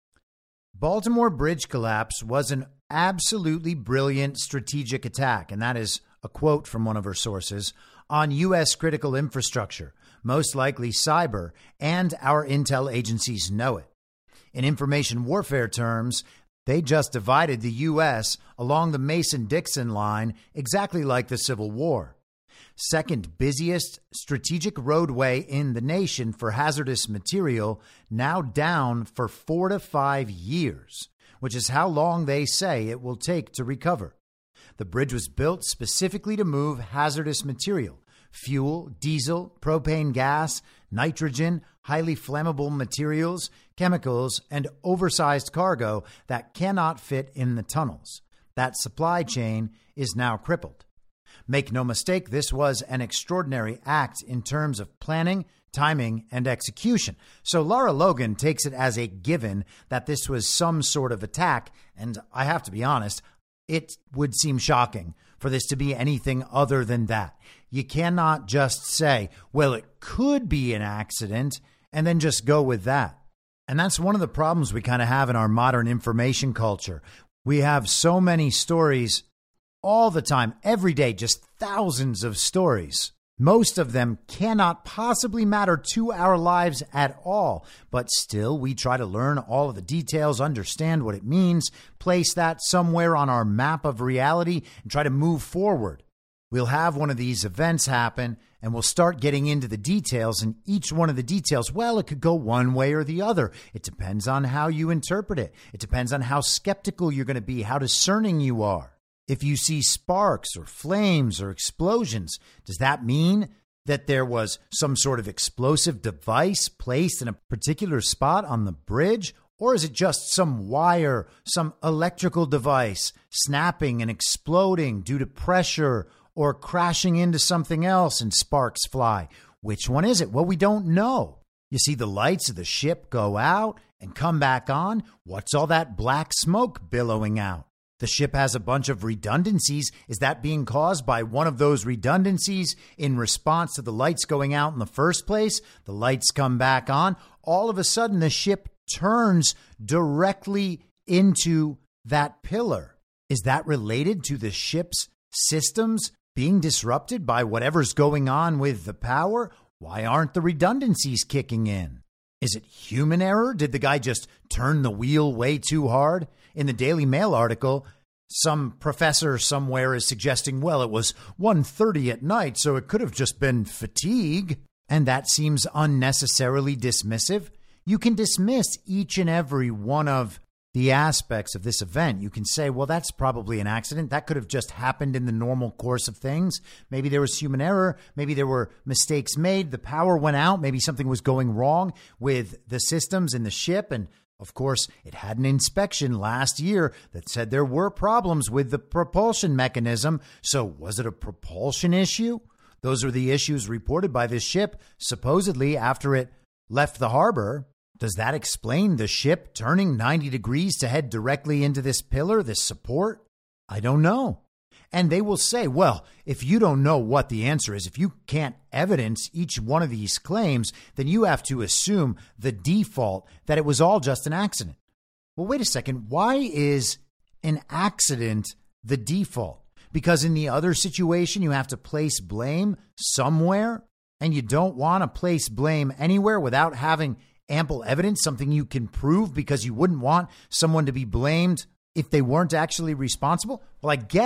Baltimore bridge collapse was an absolutely brilliant strategic attack, and that is a quote from one of her sources, on U.S. critical infrastructure, most likely cyber, and our intel agencies know it. In information warfare terms, they just divided the U.S. along the Mason-Dixon line, exactly like the Civil War. Second busiest strategic roadway in the nation for hazardous material, now down for 4 to 5 years, which is how long they say it will take to recover. The bridge was built specifically to move hazardous material, fuel, diesel, propane gas, nitrogen, highly flammable materials, chemicals, and oversized cargo that cannot fit in the tunnels. That supply chain is now crippled. Make no mistake, this was an extraordinary act in terms of planning, timing, and execution. So Lara Logan takes it as a given that this was some sort of attack, and I have to be honest, it would seem shocking for this to be anything other than that. You cannot just say, well, it could be an accident, and then just go with that. And that's one of the problems we kind of have in our modern information culture. We have so many stories all the time, every day, just thousands of stories. Most of them cannot possibly matter to our lives at all, but still we try to learn all of the details, understand what it means, place that somewhere on our map of reality, and try to move forward. We'll have one of these events happen, and we'll start getting into the details, and each one of the details, well, it could go one way or the other. It depends on how you interpret it. It depends on how skeptical you're going to be, how discerning you are. If you see sparks or flames or explosions, does that mean that there was some sort of explosive device placed in a particular spot on the bridge? Or is it just some wire, some electrical device snapping and exploding due to pressure or crashing into something else and sparks fly? Which one is it? Well, we don't know. You see the lights of the ship go out and come back on. What's all that black smoke billowing out? The ship has a bunch of redundancies. Is that being caused by one of those redundancies in response to the lights going out in the first place? The lights come back on. All of a sudden, the ship turns directly into that pillar. Is that related to the ship's systems being disrupted by whatever's going on with the power? Why aren't the redundancies kicking in? Is it human error? Did the guy just turn the wheel way too hard? In the Daily Mail article, some professor somewhere is suggesting, well, it was 1:30 at night, so it could have just been fatigue. And that seems unnecessarily dismissive. You can dismiss each and every one of the aspects of this event. You can say, well, that's probably an accident. That could have just happened in the normal course of things. Maybe there was human error. Maybe there were mistakes made. The power went out. Maybe something was going wrong with the systems in the ship. And of course, it had an inspection last year that said there were problems with the propulsion mechanism. So was it a propulsion issue? Those are the issues reported by this ship, supposedly after it left the harbor. Does that explain the ship turning 90 degrees to head directly into this pillar, this support? I don't know. And they will say, well, if you don't know what the answer is, if you can't evidence each one of these claims, then you have to assume the default that it was all just an accident. Well, wait a second. Why is an accident the default? Because in the other situation, you have to place blame somewhere, and you don't want to place blame anywhere without having ample evidence, something you can prove, because you wouldn't want someone to be blamed if they weren't actually responsible. Well, I get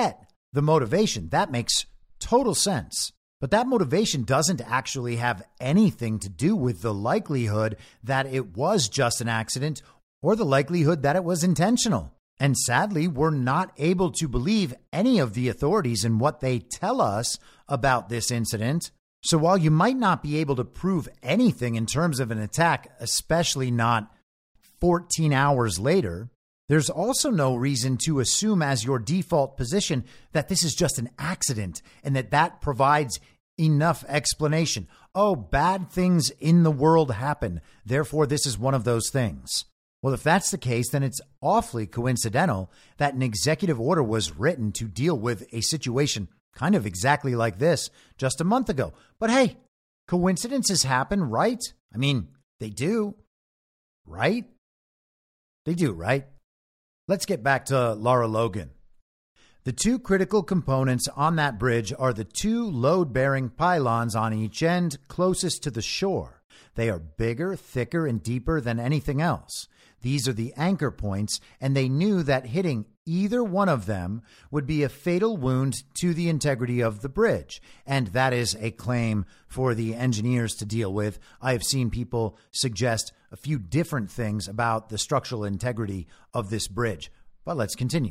the motivation. That makes total sense. But that motivation doesn't actually have anything to do with the likelihood that it was just an accident or the likelihood that it was intentional. And sadly, we're not able to believe any of the authorities and what they tell us about this incident. So while you might not be able to prove anything in terms of an attack, especially not 14 hours later, there's also no reason to assume as your default position that this is just an accident and that provides enough explanation. Oh, bad things in the world happen. Therefore, this is one of those things. Well, if that's the case, then it's awfully coincidental that an executive order was written to deal with a situation kind of exactly like this just a month ago. But hey, coincidences happen, right? I mean, they do, right? They do, right? Let's get back to Lara Logan. The two critical components on that bridge are the two load-bearing pylons on each end closest to the shore. They are bigger, thicker, and deeper than anything else. These are the anchor points, and they knew that hitting either one of them would be a fatal wound to the integrity of the bridge. And that is a claim for the engineers to deal with. I have seen people suggest a few different things about the structural integrity of this bridge. But let's continue.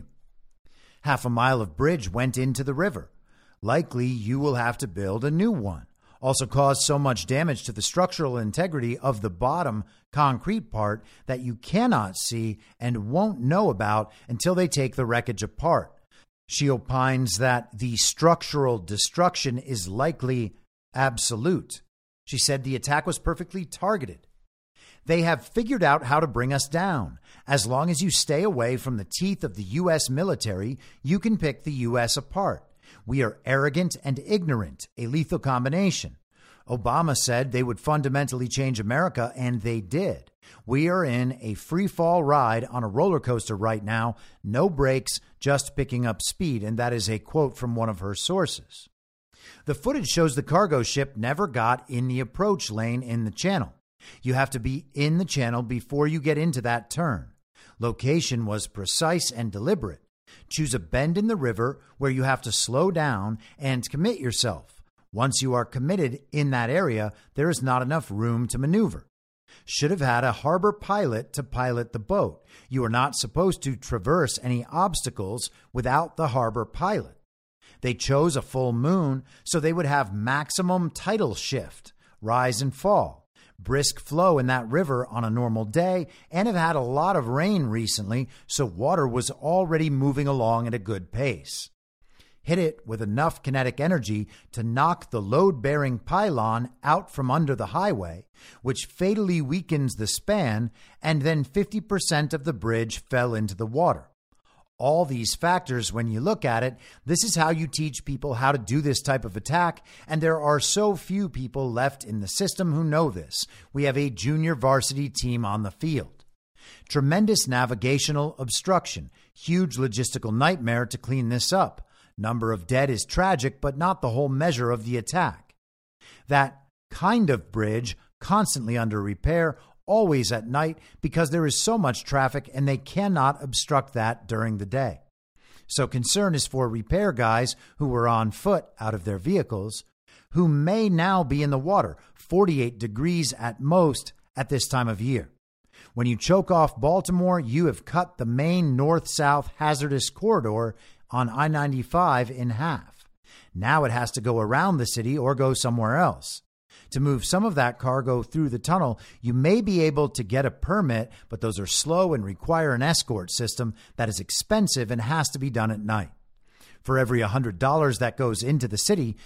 Half a mile of bridge went into the river. Likely you will have to build a new one. Also caused so much damage to the structural integrity of the bottom concrete part that you cannot see and won't know about until they take the wreckage apart. She opines that the structural destruction is likely absolute. She said the attack was perfectly targeted. They have figured out how to bring us down. As long as you stay away from the teeth of the U.S. military, you can pick the U.S. apart. We are arrogant and ignorant, a lethal combination. Obama said they would fundamentally change America, and they did. We are in a free fall ride on a roller coaster right now. No brakes, just picking up speed. And that is a quote from one of her sources. The footage shows the cargo ship never got in the approach lane in the channel. You have to be in the channel before you get into that turn. Location was precise and deliberate. Choose a bend in the river where you have to slow down and commit yourself. Once you are committed in that area, there is not enough room to maneuver. Should have had a harbor pilot to pilot the boat. You are not supposed to traverse any obstacles without the harbor pilot. They chose a full moon so they would have maximum tidal shift, rise and fall. Brisk flow in that river on a normal day, and have had a lot of rain recently, so water was already moving along at a good pace. Hit it with enough kinetic energy to knock the load-bearing pylon out from under the highway, which fatally weakens the span, and then 50% of the bridge fell into the water. All these factors, when you look at it, this is how you teach people how to do this type of attack, and there are so few people left in the system who know this. We have a junior varsity team on the field. Tremendous navigational obstruction, huge logistical nightmare to clean this up. Number of dead is tragic, but not the whole measure of the attack. That kind of bridge, constantly under repair, always at night because there is so much traffic and they cannot obstruct that during the day. So concern is for repair guys who were on foot out of their vehicles, who may now be in the water, 48 degrees at most at this time of year. When you choke off Baltimore, you have cut the main north-south hazardous corridor on I-95 in half. Now it has to go around the city or go somewhere else. To move some of that cargo through the tunnel, you may be able to get a permit, but those are slow and require an escort system that is expensive and has to be done at night. For every $100 that goes into the city,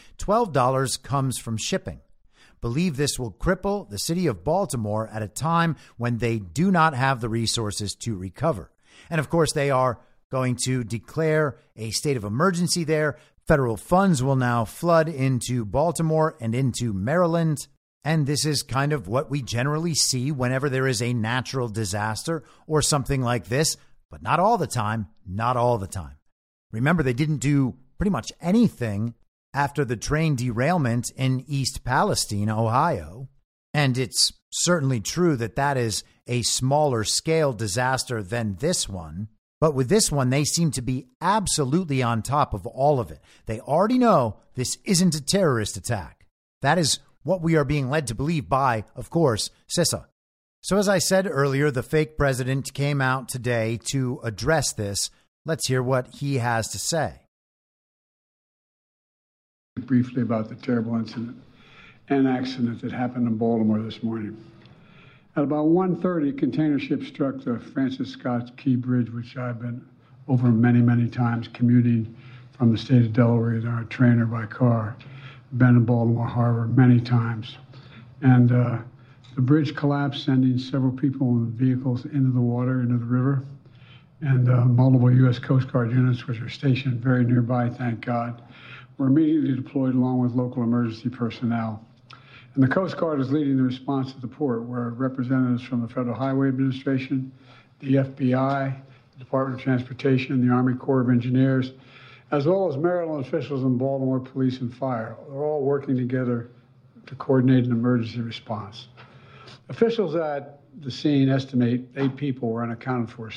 $12 comes from shipping. Believe this will cripple the city of Baltimore at a time when they do not have the resources to recover. And of course, they are going to declare a state of emergency there. Federal funds will now flood into Baltimore and into Maryland. And this is kind of what we generally see whenever there is a natural disaster or something like this, but not all the time, not all the time. Remember, they didn't do pretty much anything after the train derailment in East Palestine, Ohio. And it's certainly true that that is a smaller scale disaster than this one. But with this one, they seem to be absolutely on top of all of it. They already know this isn't a terrorist attack. That is what we are being led to believe by, of course, CISA. So as I said earlier, the fake president came out today to address this. Let's hear what he has to say. Briefly about the terrible incident and accident that happened in Baltimore this morning. At about 1:30, a container ship struck the Francis Scott Key Bridge, which I've been over many, many times commuting from the state of Delaware in our train or by car. Been in Baltimore Harbor many times. And the bridge collapsed, sending several people and vehicles into the water, into the river. And multiple U.S. Coast Guard units, which are stationed very nearby, thank God, were immediately deployed along with local emergency personnel. And the Coast Guard is leading the response at the port, where representatives from the Federal Highway Administration, the FBI, the Department of Transportation, the Army Corps of Engineers, as well as Maryland officials and Baltimore Police and Fire, are all working together to coordinate an emergency response. Officials at the scene estimate 8 people were unaccounted for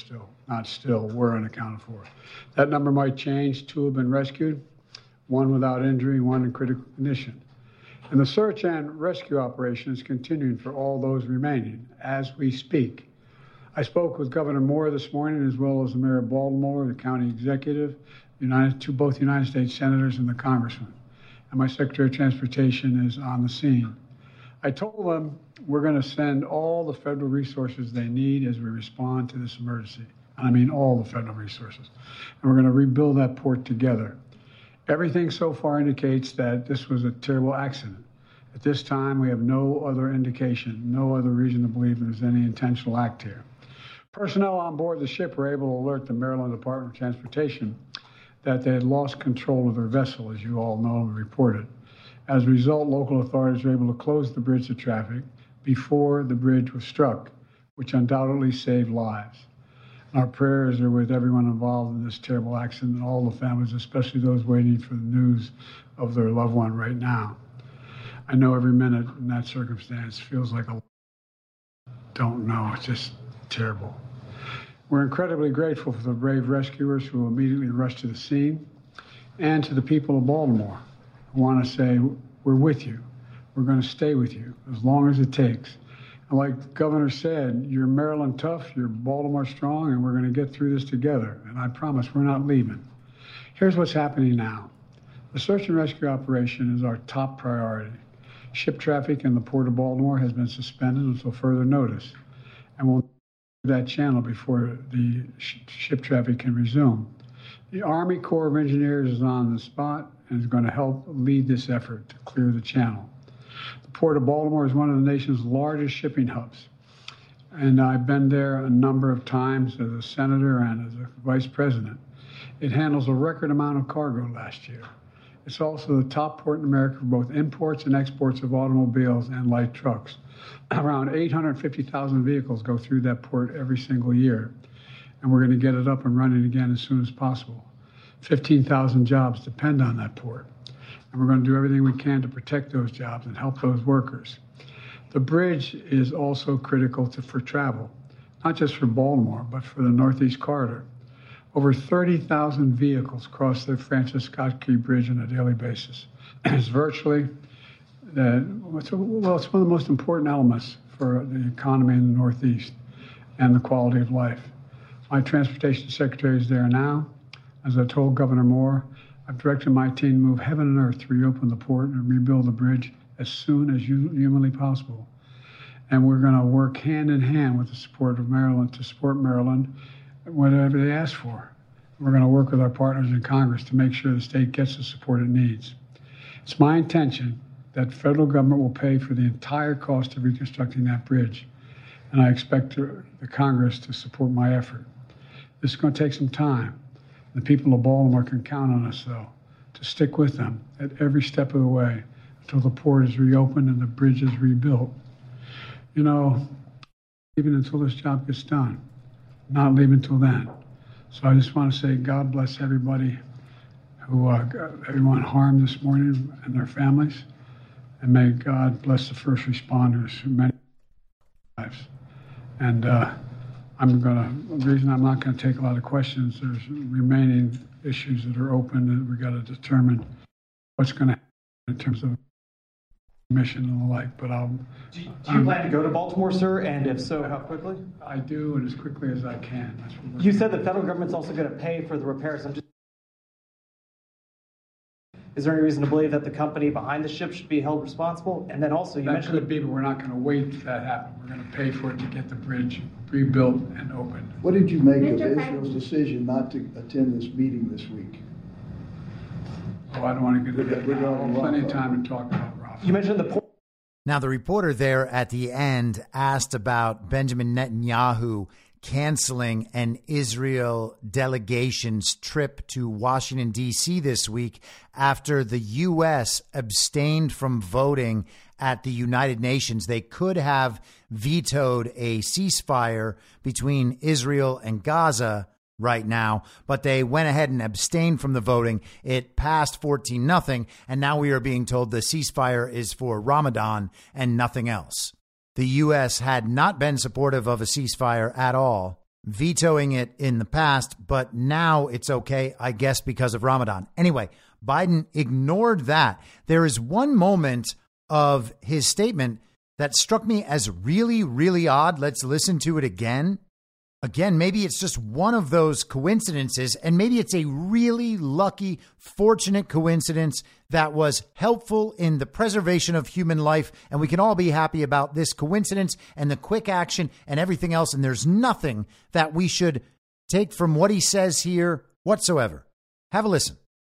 were unaccounted for. That number might change. 2 have been rescued, 1 without injury, 1 in critical condition. And the search and rescue operation is continuing for all those remaining as we speak. I spoke with Governor Moore this morning, as well as the Mayor of Baltimore, the county executive, both United States senators and the congressman. And my Secretary of Transportation is on the scene. I told them we're going to send all the federal resources they need as we respond to this emergency. I mean all the federal resources. And we're going to rebuild that port together. Everything so far indicates that this was a terrible accident. At this time, we have no other indication, no other reason to believe there's any intentional act here. Personnel on board the ship were able to alert the Maryland Department of Transportation that they had lost control of their vessel, as you all know and reported. As a result, local authorities were able to close the bridge to traffic before the bridge was struck, which undoubtedly saved lives. Our prayers are with everyone involved in this terrible accident and all the families, especially those waiting for the news of their loved one right now. I know every minute in that circumstance feels like don't know. It's just terrible. We're incredibly grateful for the brave rescuers who immediately rushed to the scene, and to the people of Baltimore who want to say, we're with you. We're going to stay with you as long as it takes. And like the governor said, you're Maryland tough, you're Baltimore strong, and we're going to get through this together. And I promise we're not leaving. Here's what's happening now. The search and rescue operation is our top priority. Ship traffic in the Port of Baltimore has been suspended until further notice, and we'll that channel before the ship traffic can resume. The Army Corps of Engineers is on the spot and is going to help lead this effort to clear the channel. The Port of Baltimore is one of the nation's largest shipping hubs, and I've been there a number of times as a senator and as a vice president. It handles a record amount of cargo last year. It's also the top port in America for both imports and exports of automobiles and light trucks. Around 850,000 vehicles go through that port every single year, and we're going to get it up and running again as soon as possible. 15,000 jobs depend on that port, and we're going to do everything we can to protect those jobs and help those workers. The bridge is also critical for travel, not just for Baltimore, but for the Northeast Corridor. Over 30,000 vehicles cross the Francis Scott Key Bridge on a daily basis. It's virtually, it's one of the most important elements for the economy in the Northeast and the quality of life. My transportation secretary is there now. As I told Governor Moore, I've directed my team to move heaven and earth to reopen the port and rebuild the bridge as soon as humanly possible. And we're going to work hand in hand with the support of Maryland to support Maryland whatever they ask for. We're going to work with our partners in Congress to make sure the state gets the support it needs. It's my intention that the federal government will pay for the entire cost of reconstructing that bridge, and I expect the Congress to support my effort. This is going to take some time. The people of Baltimore can count on us, though, to stick with them at every step of the way until the port is reopened and the bridge is rebuilt. You know, even until this job gets done. Not leave until then. So I just want to say God bless everybody who everyone harmed this morning and their families, and may God bless the first responders who many lives. And The reason I'm not going to take a lot of questions, there's remaining issues that are open that we got to determine what's going to happen in terms of mission and the like. But Do you plan to go to Baltimore, sir? And if so, how quickly? I do, and as quickly as I can. That's what You said the federal government's also going to pay for the repairs. Is there any reason to believe that the company behind the ship should be held responsible? And then also, you mentioned... That could be, but we're not going to wait for that to happen. We're going to pay for it to get the bridge rebuilt and opened. What did you make of Israel's decision not to attend this meeting this week? Oh, I don't want to get into that. We've got plenty of time to talk about Rafah. You mentioned the... Now, the reporter there at the end asked about Benjamin Netanyahu canceling an Israel delegation's trip to Washington, D.C. this week after the U.S. abstained from voting at the United Nations. They could have vetoed a ceasefire between Israel and Gaza right now, but they went ahead and abstained from the voting. It passed 14-0, and now we are being told the ceasefire is for Ramadan and nothing else. The U.S. had not been supportive of a ceasefire at all, vetoing it in the past, but now it's okay, I guess, because of Ramadan. Anyway, Biden ignored that. There is one moment of his statement that struck me as really, really odd. Let's listen to it again. Again, maybe it's just one of those coincidences, and maybe it's a really lucky, fortunate coincidence that was helpful in the preservation of human life, and we can all be happy about this coincidence and the quick action and everything else, and there's nothing that we should take from what he says here whatsoever. Have a listen.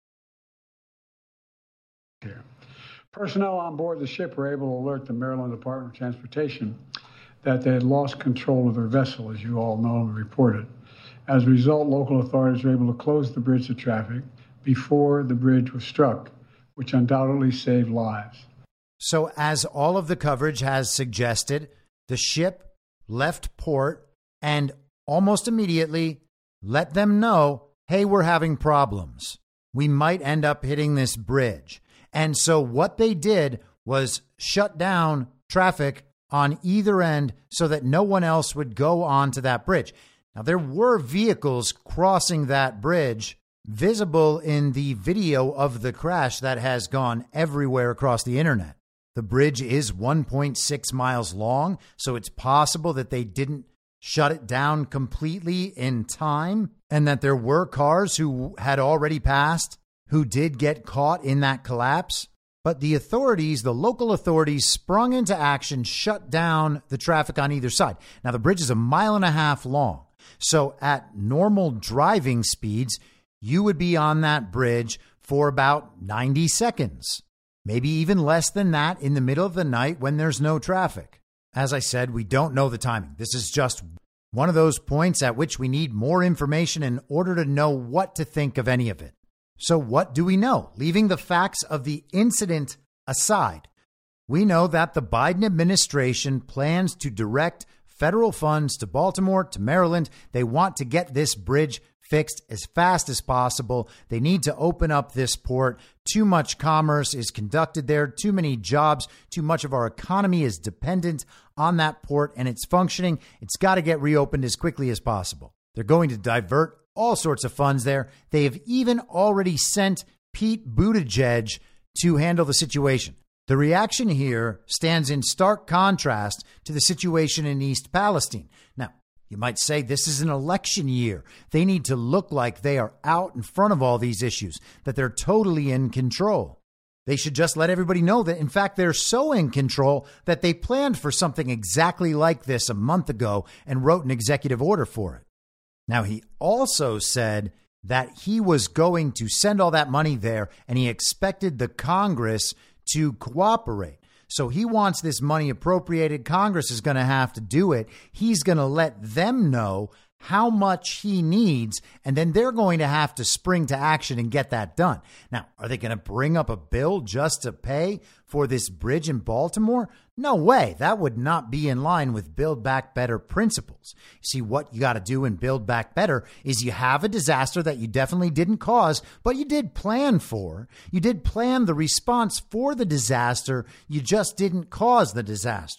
Personnel on board the ship were able to alert the Maryland Department of Transportation that they had lost control of their vessel, as you all know and reported. As a result, local authorities were able to close the bridge to traffic before the bridge was struck, which undoubtedly saved lives. So as all of the coverage has suggested, the ship left port and almost immediately let them know, hey, we're having problems. We might end up hitting this bridge. And so what they did was shut down traffic on either end so that no one else would go onto that bridge. Now, there were vehicles crossing that bridge visible in the video of the crash that has gone everywhere across the internet. The bridge is 1.6 miles long, so it's possible that they didn't shut it down completely in time and that there were cars who had already passed who did get caught in that collapse. But the authorities, the local authorities, sprung into action, shut down the traffic on either side. Now, the bridge is 1.5 miles long. So at normal driving speeds, you would be on that bridge for about 90 seconds, maybe even less than that in the middle of the night when there's no traffic. As I said, we don't know the timing. This is just one of those points at which we need more information in order to know what to think of any of it. So what do we know? Leaving the facts of the incident aside, we know that the Biden administration plans to direct federal funds to Baltimore, to Maryland. They want to get this bridge fixed as fast as possible. They need to open up this port. Too much commerce is conducted there, too many jobs, too much of our economy is dependent on that port and its functioning. It's got to get reopened as quickly as possible. They're going to divert all sorts of funds there. They have even already sent Pete Buttigieg to handle the situation. The reaction here stands in stark contrast to the situation in East Palestine. Now, you might say this is an election year. They need to look like they are out in front of all these issues, that they're totally in control. They should just let everybody know that, in fact, they're so in control that they planned for something exactly like this a month ago and wrote an executive order for it. Now, he also said that he was going to send all that money there and he expected the Congress to cooperate. So he wants this money appropriated. Congress is going to have to do it. He's going to let them know how much he needs, and then they're going to have to spring to action and get that done. Now, are they going to bring up a bill just to pay for this bridge in Baltimore? No way. That would not be in line with Build Back Better principles. See, what you got to do in Build Back Better is you have a disaster that you definitely didn't cause, but you did plan for. You did plan the response for the disaster. You just didn't cause the disaster.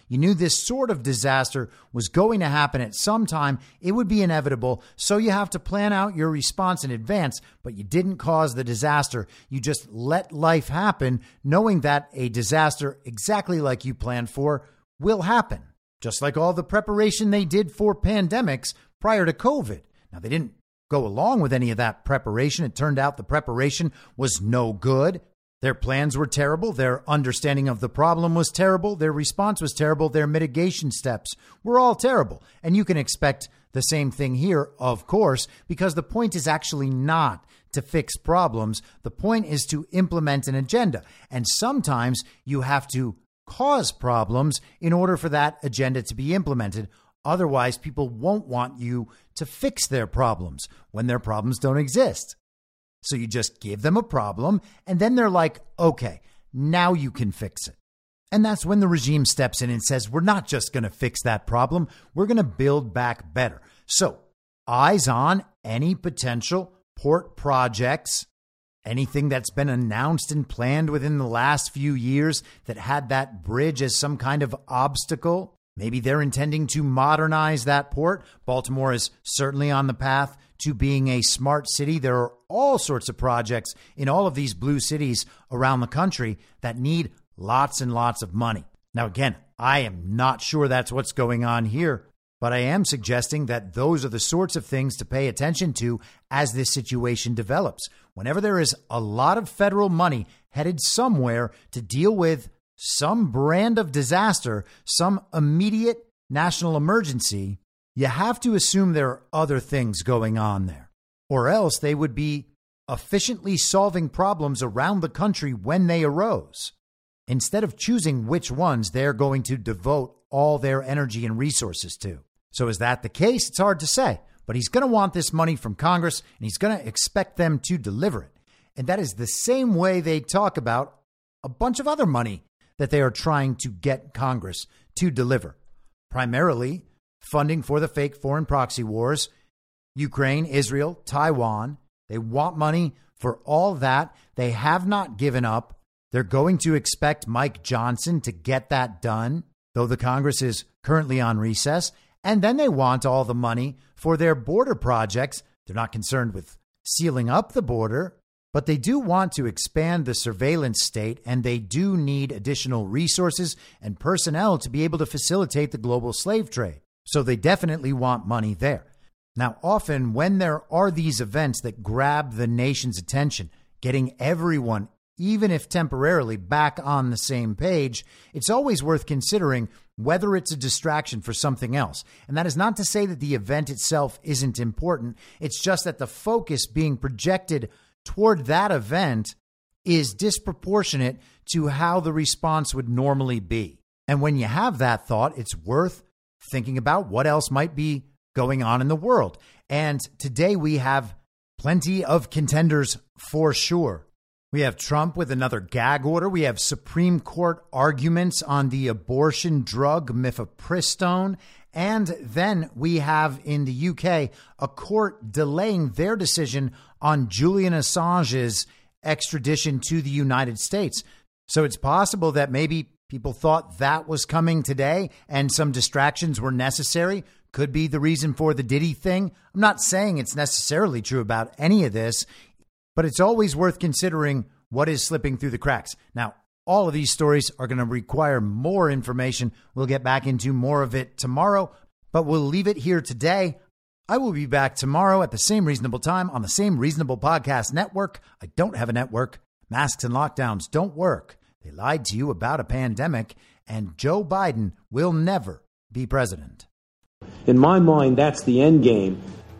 You knew this sort of disaster was going to happen at some time. It would be inevitable. So you have to plan out your response in advance, but you didn't cause the disaster. You just let life happen, knowing that a disaster exactly like you planned for will happen. Just like all the preparation they did for pandemics prior to COVID. Now, they didn't go along with any of that preparation. It turned out the preparation was no good. Their plans were terrible. Their understanding of the problem was terrible. Their response was terrible. Their mitigation steps were all terrible. And you can expect the same thing here, of course, because the point is actually not to fix problems. The point is to implement an agenda. And sometimes you have to cause problems in order for that agenda to be implemented. Otherwise, people won't want you to fix their problems when their problems don't exist. So you just give them a problem, and then they're like, okay, now you can fix it. And that's when the regime steps in and says, we're not just going to fix that problem, we're going to build back better. So eyes on any potential port projects, anything that's been announced and planned within the last few years that had that bridge as some kind of obstacle. Maybe they're intending to modernize that port. Baltimore is certainly on the path to being a smart city. There are all sorts of projects in all of these blue cities around the country that need lots and lots of money. Now, again, I am not sure that's what's going on here, but I am suggesting that those are the sorts of things to pay attention to as this situation develops. Whenever there is a lot of federal money headed somewhere to deal with some brand of disaster, some immediate national emergency, you have to assume there are other things going on there, or else they would be efficiently solving problems around the country when they arose, instead of choosing which ones they're going to devote all their energy and resources to. So is that the case? It's hard to say, but he's going to want this money from Congress, and he's going to expect them to deliver it. And that is the same way they talk about a bunch of other money that they are trying to get Congress to deliver. Primarily funding for the fake foreign proxy wars, Ukraine, Israel, Taiwan. They want money for all that. They have not given up. They're going to expect Mike Johnson to get that done, though the Congress is currently on recess. And then they want all the money for their border projects. They're not concerned with sealing up the border, but they do want to expand the surveillance state, and they do need additional resources and personnel to be able to facilitate the global slave trade. So they definitely want money there. Now, often when there are these events that grab the nation's attention, getting everyone, even if temporarily, back on the same page, it's always worth considering whether it's a distraction for something else. And that is not to say that the event itself isn't important. It's just that the focus being projected toward that event is disproportionate to how the response would normally be. And when you have that thought, it's worth thinking about what else might be going on in the world. And today we have plenty of contenders for sure. We have Trump with another gag order. We have Supreme Court arguments on the abortion drug mifepristone. And then we have in the UK a court delaying their decision on Julian Assange's extradition to the United States. So it's possible that maybe people thought that was coming today and some distractions were necessary. Could be the reason for the Diddy thing. I'm not saying it's necessarily true about any of this, but it's always worth considering what is slipping through the cracks. Now, all of these stories are going to require more information. We'll get back into more of it tomorrow, but we'll leave it here today. I will be back tomorrow at the same reasonable time on the same reasonable podcast network. I don't have a network. Masks and lockdowns don't work. They lied to you about a pandemic, and Joe Biden will never be president. In my mind, that's the end game.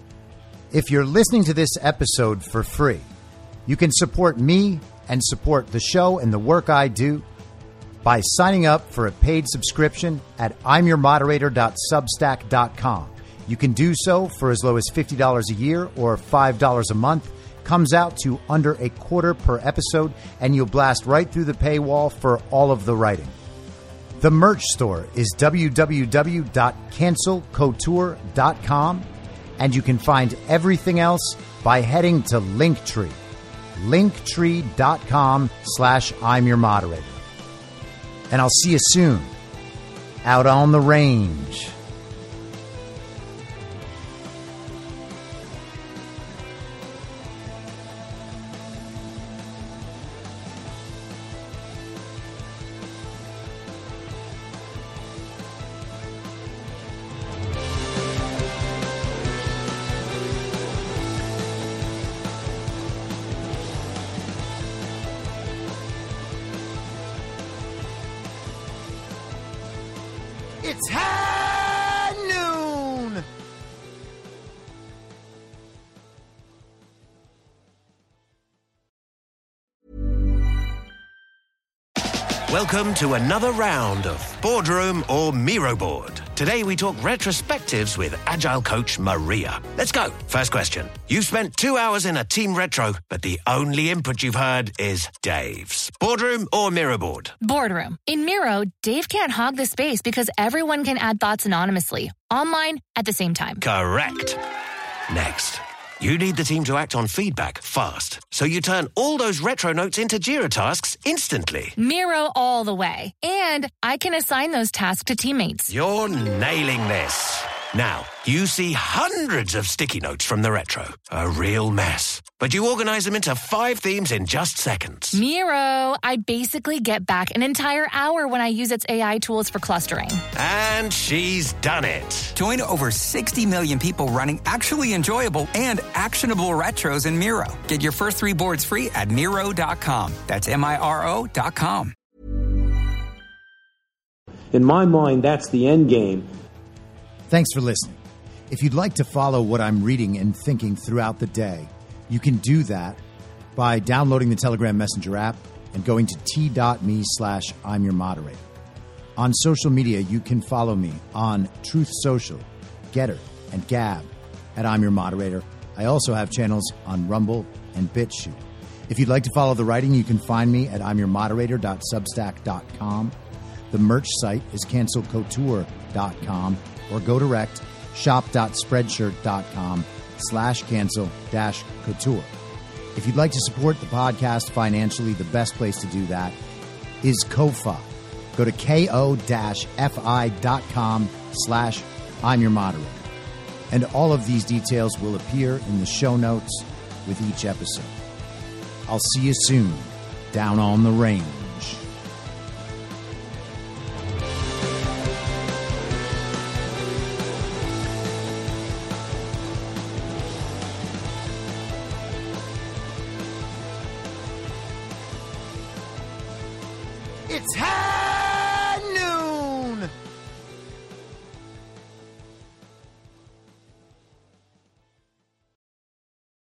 If you're listening to this episode for free, you can support me and support the show and the work I do by signing up for a paid subscription at imyourmoderator.substack.com. You can do so for as low as $50 a year or $5 a month. Comes out to under a quarter per episode, and you'll blast right through the paywall for all of the writing. The merch store is www.cancelcouture.com, and you can find everything else by heading to Linktree. Linktree.com/I'm your moderator. And I'll see you soon out on the range. It's high noon. Welcome to another round of Boardroom or Miro Board. Today we talk retrospectives with Agile coach Maria. Let's go. First question. You've spent 2 hours in a team retro, but the only input you've heard is Dave's. Boardroom or Miro Board? Boardroom. In Miro, Dave can't hog the space because everyone can add thoughts anonymously, online at the same time. Correct. Next. You need the team to act on feedback fast, so you turn all those retro notes into Jira tasks instantly. Miro all the way. And I can assign those tasks to teammates. You're nailing this. Now, you see hundreds of sticky notes from the retro. A real mess. But you organize them into 5 themes in just seconds. Miro, I basically get back an entire hour when I use its AI tools for clustering. And she's done it. Join over 60 million people running actually enjoyable and actionable retros in Miro. Get your first 3 boards free at Miro.com. That's Miro.com. In my mind, that's the end game. Thanks for listening. If you'd like to follow what I'm reading and thinking throughout the day, you can do that by downloading the Telegram Messenger app and going to t.me/I'm your moderator. On social media, you can follow me on Truth Social, Getter, and Gab at I'm your moderator. I also have channels on Rumble and BitChute. If you'd like to follow the writing, you can find me at I'mYourModerator.substack.com. The merch site is cancelcouture.com, or go direct, shop.spreadshirt.com/cancel-couture. If you'd like to support the podcast financially, the best place to do that is Ko-Fi. Go to ko-fi.com/I'm your moderator. And all of these details will appear in the show notes with each episode. I'll see you soon down on the range. It's high!